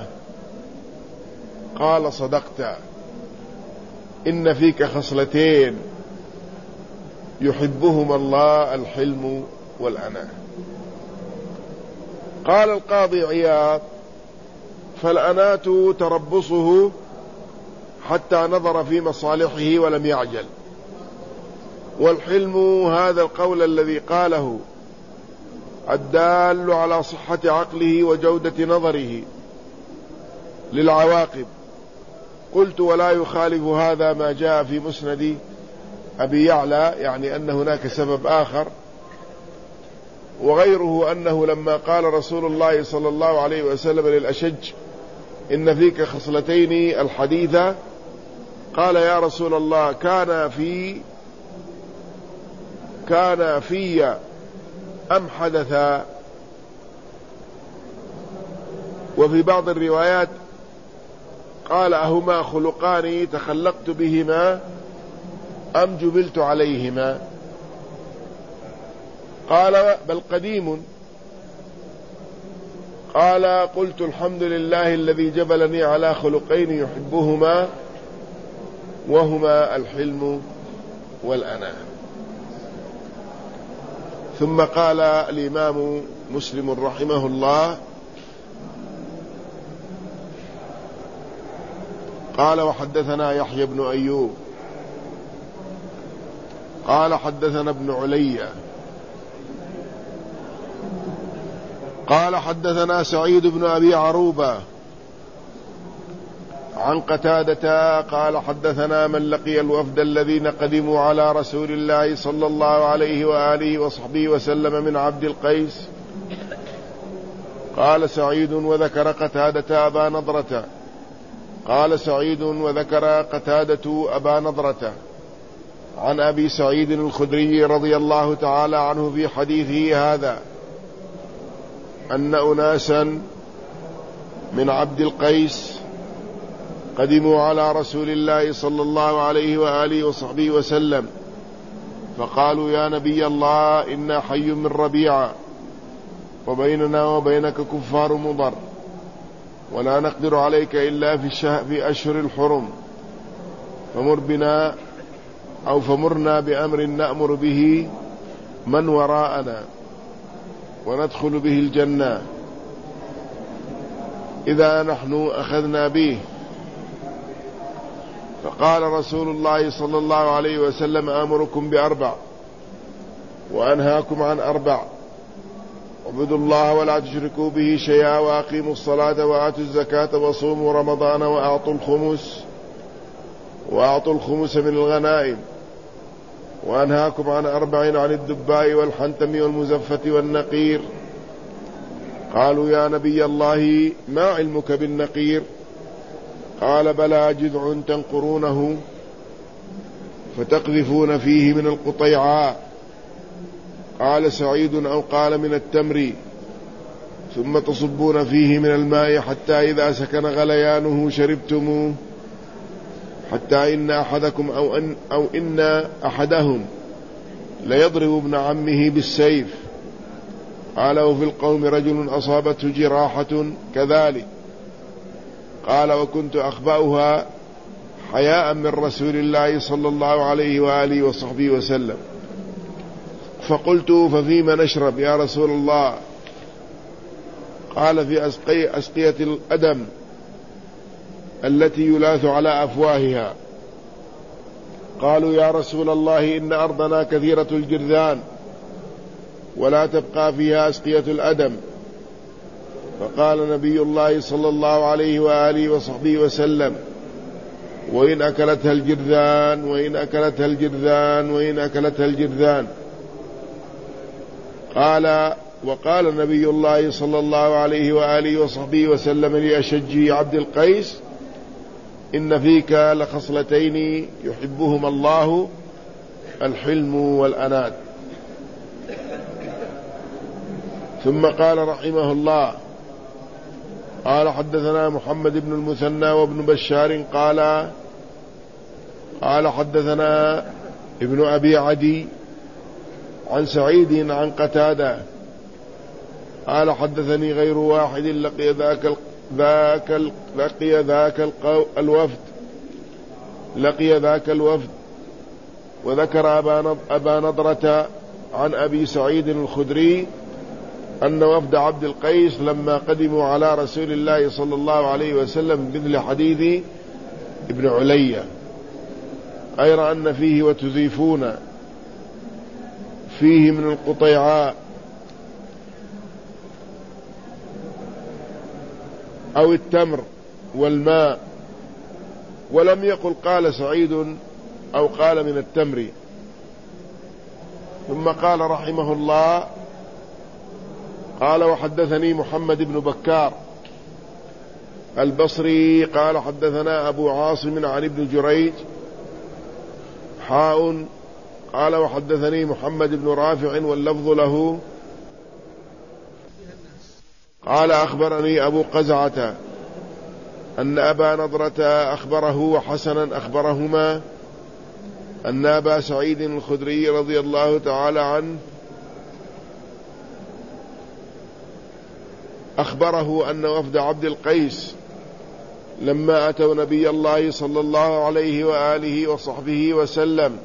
قال: صدقت، إن فيك خصلتين يحبهما الله، الحلم والأناة. قال القاضي عياض: فالأناة تربصه حتى نظر في مصالحه ولم يعجل، والحلم هذا القول الذي قاله الدال على صحة عقله وجودة نظره للعواقب. قلت: ولا يخالف هذا ما جاء في مسند أبي يعلى، يعني أن هناك سبب آخر وغيره، أنه لما قال رسول الله صلى الله عليه وسلم للأشج: إن فيك خصلتين الحديثة، قال يا رسول الله كان في كان في أم حدث؟ وفي بعض الروايات قال أهما خلقان تخلقت بهما أم جبلت عليهما؟ قال بل قديم. قال قلت الحمد لله الذي جبلني على خلقين يحبهما وهما الحلم والأناة. ثم قال الإمام مسلم رحمه الله قال وحدثنا يحيى بن أيوب قال حدثنا ابن علي قال حدثنا سعيد بن أبي عروبة عن قتادة قال حدثنا من لقي الوفد الذين قدموا على رسول الله صلى الله عليه وآله وصحبه وسلم من عبد القيس. قال سعيد وذكر قتادة أبا نضرة قال سعيد وذكر قتادة أبا نضرة عن أبي سعيد الخدري رضي الله تعالى عنه في حديثه هذا أن أناسا من عبد القيس قدموا على رسول الله صلى الله عليه وآله وصحبه وسلم فقالوا يا نبي الله إنا حي من ربيعة وبيننا وبينك كفار مضر ولا نقدر عليك إلا في, الشهر في أشهر الحرم فمر بنا أو فمرنا بأمر نأمر به من وراءنا وندخل به الجنة إذا نحن أخذنا به. فقال رسول الله صلى الله عليه وسلم آمركم بأربع وأنهاكم عن أربع اعبدوا الله ولا تشركوا به شيئا وأقيموا الصلاة وآتوا الزكاة وصوموا رمضان وأعطوا الخمس وأعطوا الخمس من الغنائم وأنهاكم عن أربع عن الدباء والحنتم والمزفة والنقير. قالوا يا نبي الله ما علمك بالنقير؟ قال بلى جذع تنقرونه فتقذفون فيه من القطيعاء. قال سعيد أو قال من التمر ثم تصبون فيه من الماء حتى إذا سكن غليانه شربتموه حتى إن أحدكم أو, أن أو إن أحدهم ليضرب ابن عمه بالسيف. قال وفي القوم رجل أصابته جراحة كذلك. قال وكنت أخبأها حياء من رسول الله صلى الله عليه وآله وصحبه وسلم فقلت ففيما نشرب يا رسول الله؟ قال في أسقي أسقية الأدم التي يلاث على أفواهها. قالوا يا رسول الله إن أرضنا كثيرة الجرذان ولا تبقى فيها أسقية الأدم. فقال نبي الله صلى الله عليه وآله وصحبه وسلم وإن أكلتها الجرذان وإن أكلتها الجرذان وإن أكلتها الجرذان. قال وقال نبي الله صلى الله عليه وآله وصحبه وسلم لأشجي عبد القيس إن فيك لخصلتين يحبهما الله الحلم والأنات. ثم قال رحمه الله قال حدثنا محمد بن المثنى وابن بشار قال قال حدثنا ابن أبي عدي عن سعيد عن قتادة قال حدثني غير واحد لقي ذاك ذاك لقي ذاك الوفد لقي ذاك الوفد وذكر أبا نضرة عن أبي سعيد الخدري أن وفد عبد القيس لما قدموا على رسول الله صلى الله عليه وسلم مثل حديث ابن علي غير أن فيه وتذيفون فيه من القطيعاء أو التمر والماء ولم يقل قال سعيد أو قال من التمر. ثم قال رحمه الله قال وحدثني محمد بن بكار البصري قال حدثنا أبو عاصم عن ابن جريج حاء قال وحدثني محمد بن رافع واللفظ له قال أخبرني أبو قزعة أن أبا نضرة أخبره وحسنا أخبرهما أن أبا سعيد الخدري رضي الله تعالى عنه أخبره أن وفد عبد القيس لما أتوا نبي الله صلى الله عليه وآله وصحبه وسلم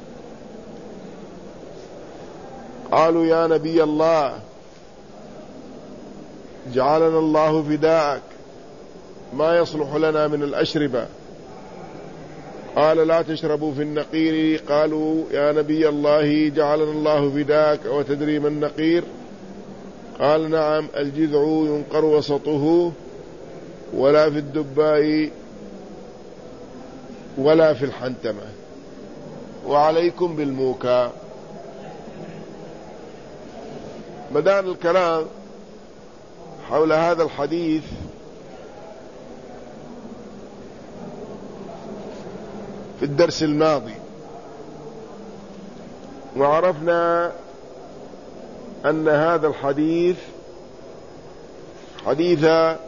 قالوا يا نبي الله جعلنا الله فداءك ما يصلح لنا من الأشربة. قال لا تشربوا في النقير. قالوا يا نبي الله جعلنا الله فداك وتدري ما النقير؟ قال نعم الجذع ينقر وسطه ولا في الدباء ولا في الحنتمة وعليكم بالموكى. مدار الكلام حول هذا الحديث في الدرس الماضي، وعرفنا أن هذا الحديث حديث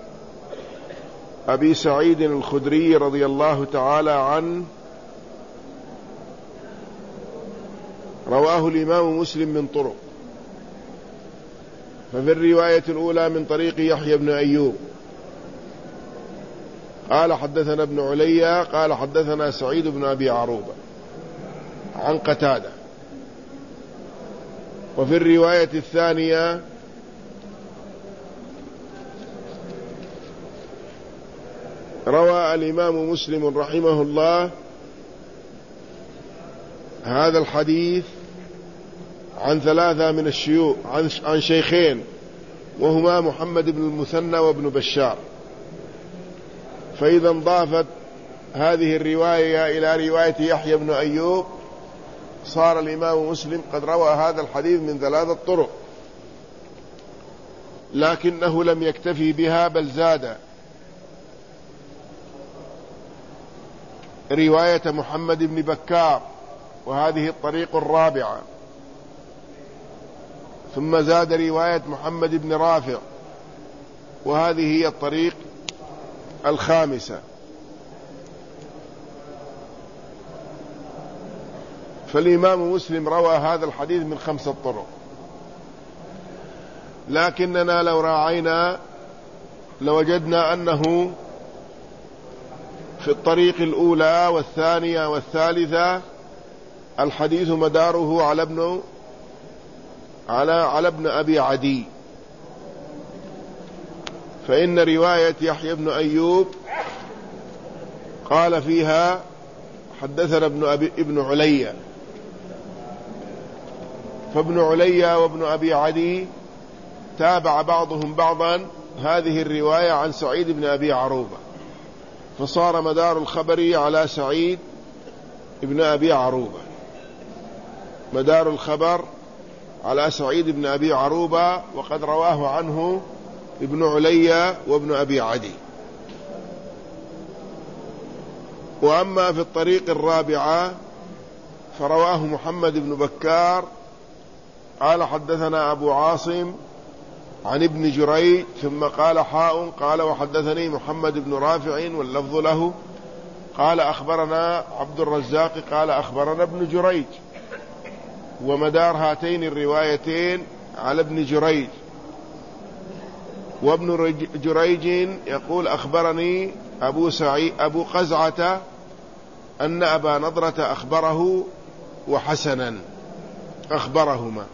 أبي سعيد الخدري رضي الله تعالى عنه رواه الإمام مسلم من طرق. ففي الرواية الأولى من طريق يحيى بن أيوب قال حدثنا ابن علي قال حدثنا سعيد بن أبي عروبة عن قتادة. وفي الرواية الثانية روى الإمام مسلم رحمه الله هذا الحديث عن ثلاثة من الشيوخ عن شيخين وهما محمد بن المثنى وابن بشار. فإذا انضافت هذه الرواية إلى رواية يحيى بن أيوب صار الإمام مسلم قد روى هذا الحديث من ثلاثة طرق، لكنه لم يكتفي بها بل زاد رواية محمد بن بكار وهذه الطريق الرابعة، ثم زاد رواية محمد بن رافع وهذه هي الطريق الخامسة. فالإمام مسلم روى هذا الحديث من خمسة طرق، لكننا لو راعينا لوجدنا أنه في الطريق الأولى والثانية والثالثة الحديث مداره على ابن على على ابن أبي عدي. فإن رواية يحيى بن أيوب قال فيها حدثنا ابن أبي ابن علي، فابن علي وابن أبي عدي تابع بعضهم بعضا هذه الرواية عن سعيد بن أبي عروبة، فصار مدار الخبر على سعيد بن أبي عروبة، مدار الخبر على سعيد بن أبي عروبة، وقد رواه عنه ابن علي وابن أبي عدي. وأما في الطريق الرابعة فرواه محمد بن بكار قال حدثنا أبو عاصم عن ابن جريج ثم قال حاء قال وحدثني محمد بن رافع واللفظ له قال أخبرنا عبد الرزاق قال أخبرنا ابن جريج. ومدار هاتين الروايتين على ابن جريج، وابن جريج يقول أخبرني أبو سعيد أبو قزعة أن أبا نضرة أخبره وحسنا أخبرهما.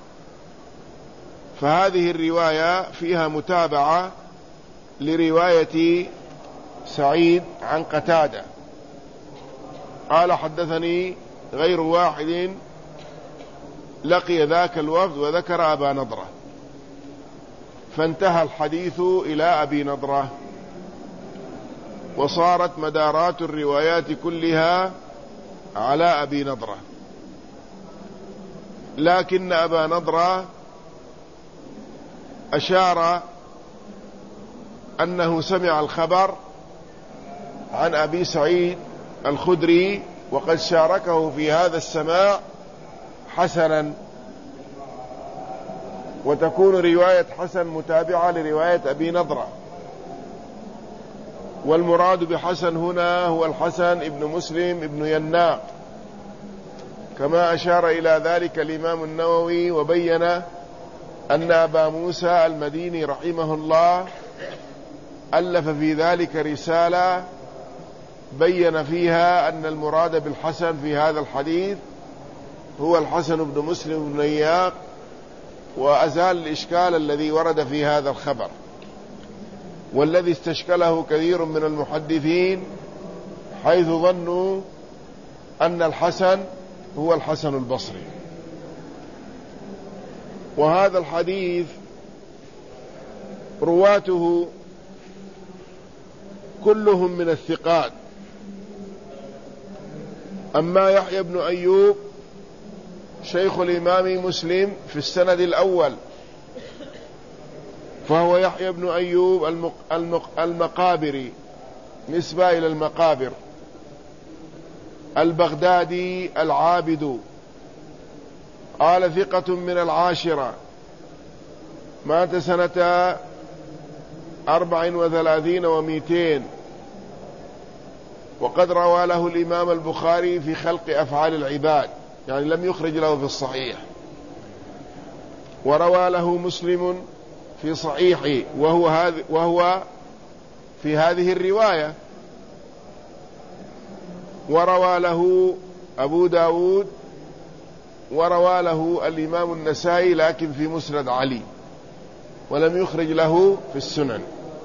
فهذه الرواية فيها متابعة لرواية سعيد عن قتادة قال حدثني غير واحد لقي ذاك الوفد وذكر أبا نضرة، فانتهى الحديث إلى أبي نضرة، وصارت مدارات الروايات كلها على أبي نضرة. لكن أبا نضرة أشار أنه سمع الخبر عن أبي سعيد الخدري وقد شاركه في هذا السماع حسنا، وتكون رواية حسن متابعة لرواية أبي نضرة. والمراد بحسن هنا هو الحسن ابن مسلم ابن يناق، كما أشار إلى ذلك الإمام النووي، وبين أن أبا موسى المديني رحمه الله ألف في ذلك رسالة بين فيها أن المراد بالحسن في هذا الحديث هو الحسن بن مسلم بن يناق، وأزال الإشكال الذي ورد في هذا الخبر، والذي استشكله كثير من المحدثين حيث ظنوا أن الحسن هو الحسن البصري. وهذا الحديث رواته كلهم من الثقات. أما يحيى بن أيوب شيخ الإمام مسلم في السند الأول، فهو يحيى بن أيوب المقابري نسبة إلى المقابر، البغدادي العابد، قال ثقة من العاشرة، مات سنة أربع وثلاثين ومئتين، وقد روى له الإمام البخاري في خلق أفعال العباد، يعني لم يخرج له في الصحيح، وروى له مسلم في صحيحه وهو, هذ وهو في هذه الرواية، وروى له أبو داود، وروى له الإمام النسائي لكن في مسند علي، ولم يخرج له في السنن.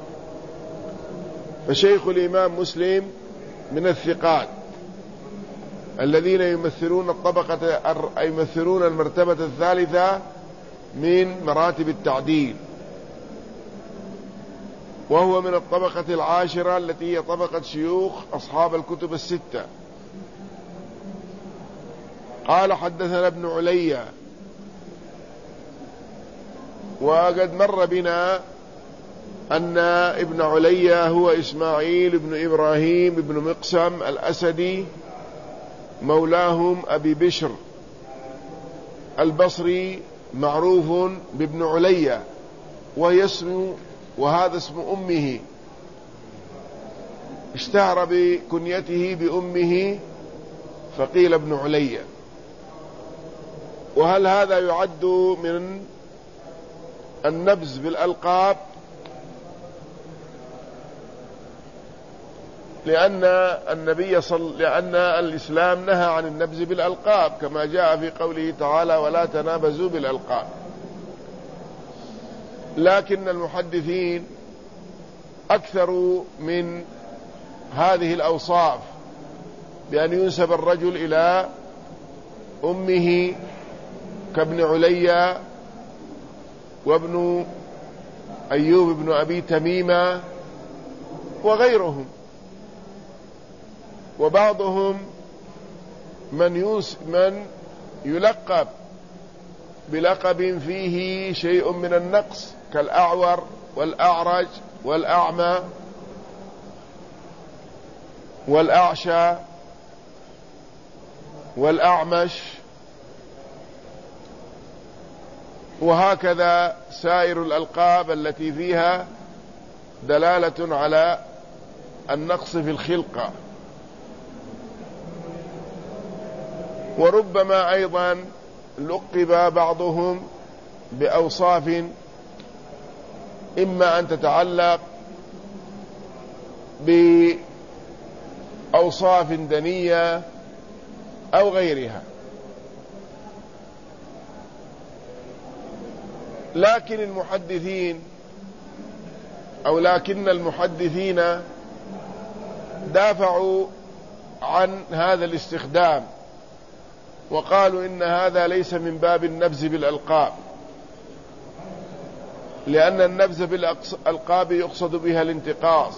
فشيخ الإمام مسلم من الثقات الذين يمثلون الطبقة يمثلون المرتبة الثالثة من مراتب التعديل، وهو من الطبقة العاشرة التي هي طبقة شيوخ أصحاب الكتب الستة. قال حدثنا ابن علي، وقد مر بنا أن ابن علي هو إسماعيل بن إبراهيم بن مقسم الأسدي مولاهم أبي بشر البصري، معروف بابن علي، وهي اسم وهذا اسم أمه، اشتهر بكنيته بأمه فقيل ابن علي. وهل هذا يعد من النبذ بالألقاب؟ لأن النبي صل لأن الإسلام نهى عن النبذ بالألقاب، كما جاء في قوله تعالى ولا تنابزوا بالألقاب. لكن المحدثين أكثروا من هذه الأوصاف، بأن ينسب الرجل إلى أمه كابن علي وابن أيوب بن أبي تميمة وغيرهم. وبعضهم من, يوس من يلقب بلقب فيه شيء من النقص كالأعور والأعرج والأعمى والأعشى والأعمش، وهكذا سائر الألقاب التي فيها دلالة على النقص في الخلقة. وربما أيضا لقب بعضهم بأوصاف إما أن تتعلق بأوصاف دنية أو غيرها. لكن المحدثين أو لكن المحدثين دافعوا عن هذا الاستخدام، وقالوا إن هذا ليس من باب النبذ بالألقاب، لأن النبذ بالألقاب يقصد بها الانتقاص،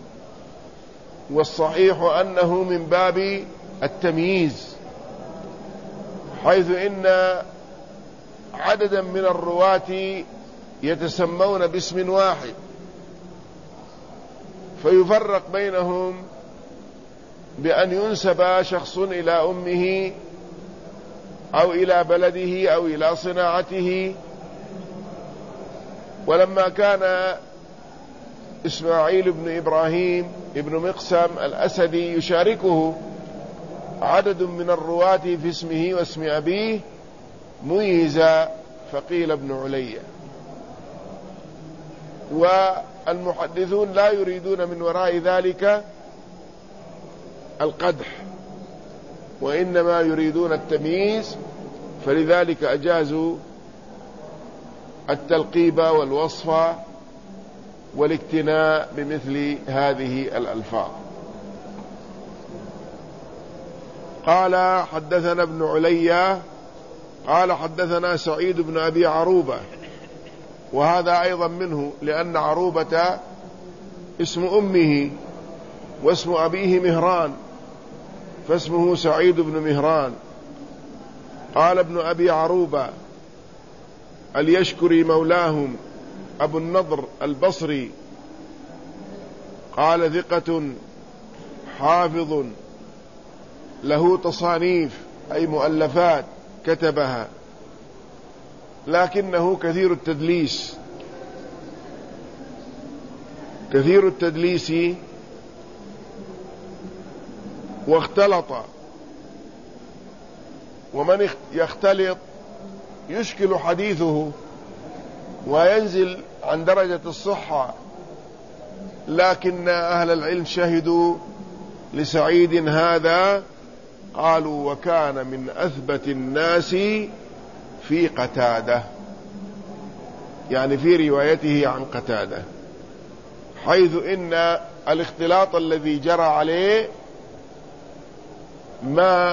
والصحيح أنه من باب التمييز، حيث إن عددا من الرواة يتسمون باسم واحد، فيفرق بينهم بأن ينسب شخص إلى أمه أو إلى بلده أو إلى صناعته. ولما كان إسماعيل بن إبراهيم ابن مقسم الأسدي يشاركه عدد من الرواة في اسمه واسم أبيه، ميز فقيل ابن علي. والمحدثون لا يريدون من وراء ذلك القدح، وإنما يريدون التمييز، فلذلك أجازوا التلقيب والوصف والاكتناء بمثل هذه الألفاظ. قال حدثنا ابن علي قال حدثنا سعيد بن أبي عروبة، وهذا أيضا منه، لأن عروبة اسم أمه واسم أبيه مهران، فاسمه سعيد بن مهران. قال ابن أبي عروبة اليشكري مولاهم أبو النضر البصري، قال ثقة حافظ له تصانيف أي مؤلفات كتبها، لكنه كثير التدليس كثير التدليس واختلط، ومن يختلط يشكل حديثه وينزل عن درجة الصحة. لكن أهل العلم شهدوا لسعيد هذا، قالوا وكان من أثبت الناس في قتادة، يعني في روايته عن قتادة، حيث إن الاختلاط الذي جرى عليه ما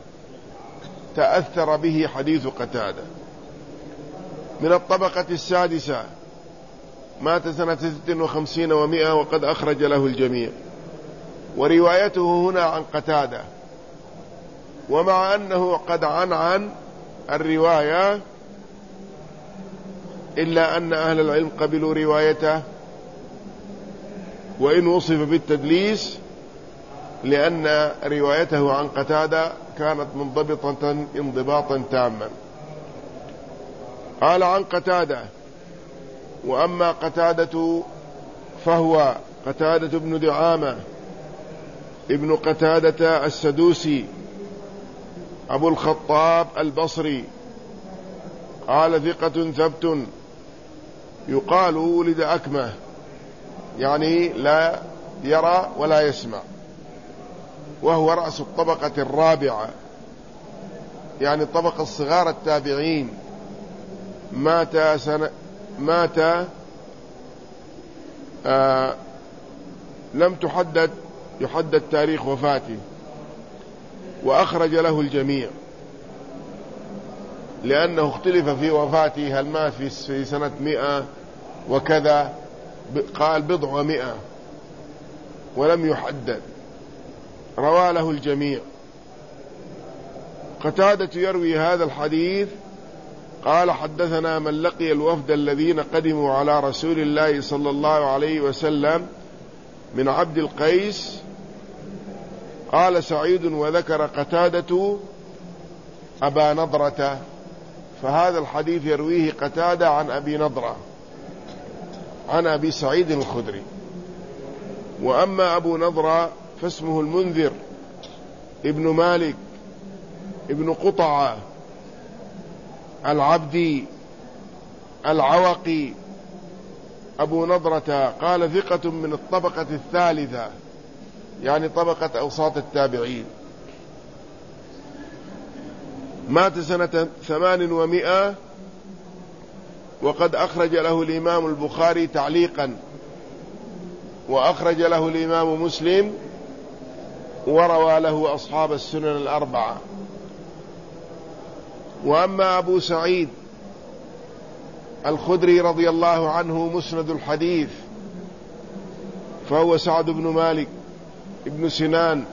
تأثر به حديث قتادة. من الطبقة السادسة، مات سنة ست وخمسين ومائة، وقد أخرج له الجميع، وروايته هنا عن قتادة، ومع أنه قد عن عن الرواية إلا أن أهل العلم قبلوا روايته وإن وصف بالتدليس، لأن روايته عن قتادة كانت منضبطة انضباطا تاما. قال عن قتادة: وأما قتادة فهو قتادة بن دعامة ابن قتادة السدوسي أبو الخطاب البصري، قال ثقة ثبت، يقال ولد أكمه، يعني لا يرى ولا يسمع، وهو رأس الطبقة الرابعة، يعني الطبقة الصغار التابعين. مات سنة مات آه لم تحدد يحدد تاريخ وفاته، وأخرج له الجميع، لأنه اختلف في وفاته، هل مات في سنة مئة وكذا، قال بضع ومئة، ولم يحدد، روى له الجميع. قتادة يروي هذا الحديث قال: حدثنا من لقي الوفد الذين قدموا على رسول الله صلى الله عليه وسلم من عبد القيس. قال سعيد: وذكر قتادة أبا نضرة، فهذا الحديث يرويه قتادة عن أبي نضرة عن أبي سعيد الخدري. وأما أبو نضرة فاسمه المنذر ابن مالك ابن قطعة العبدي العوقي أبو نضرة، قال ثقة من الطبقة الثالثة، يعني طبقة أوساط التابعين. مات سنة ثمان ومائة، وقد أخرج له الإمام البخاري تعليقا، وأخرج له الإمام مسلم، وروى له أصحاب السنن الأربعة. وأما أبو سعيد الخدري رضي الله عنه مسند الحديث، فهو سعد بن مالك ابن سنان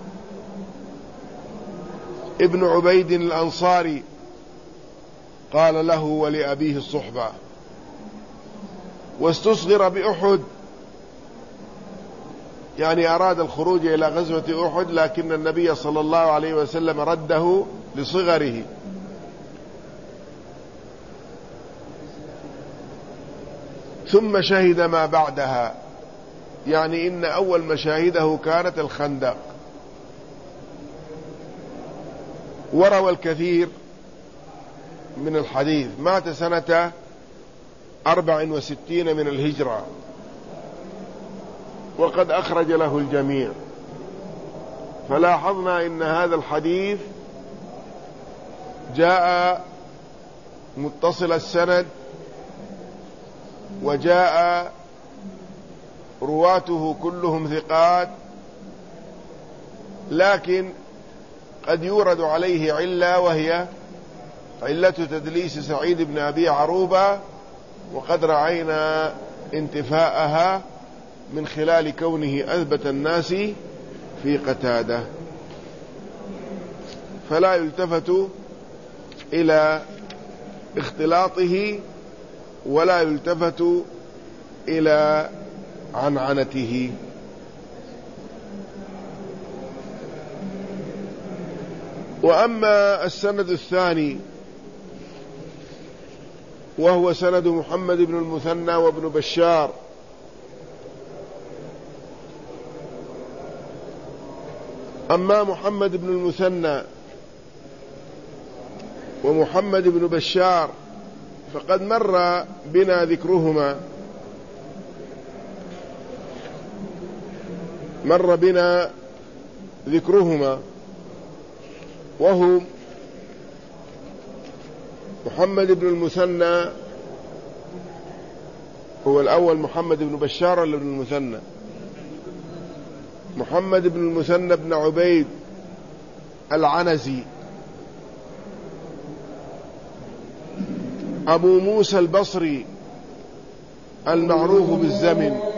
ابن عبيد الأنصاري، قال له ولأبيه الصحبة، واستصغر بأحد، يعني أراد الخروج إلى غزوة أحد، لكن النبي صلى الله عليه وسلم رده لصغره. ثم شهد ما بعدها، يعني إن أول مشاهده كانت الخندق. وروى الكثير من الحديث. مات سنة أربع وستين من الهجرة، وقد أخرج له الجميع. فلاحظنا إن هذا الحديث جاء متصل السند، وجاء رواته كلهم ثقات، لكن قد يورد عليه علة، وهي علة تدليس سعيد بن أبي عروبة، وقد رأينا انتفاءها من خلال كونه أثبت الناس في قتادة. فلا يلتفت إلى اختلاطه ولا يلتفت إلى عنعنته. وأما السند الثاني وهو سند محمد بن المثنى وابن بشار، أما محمد بن المثنى ومحمد بن بشار فقد مر بنا ذكرهما مر بنا ذكرهما وهم محمد بن المثنى هو الأول. محمد بن بشار ولا بن المثنى؟ محمد بن المثنى بن عبيد العنزي، أبو موسى البصري المعروف بالزمن،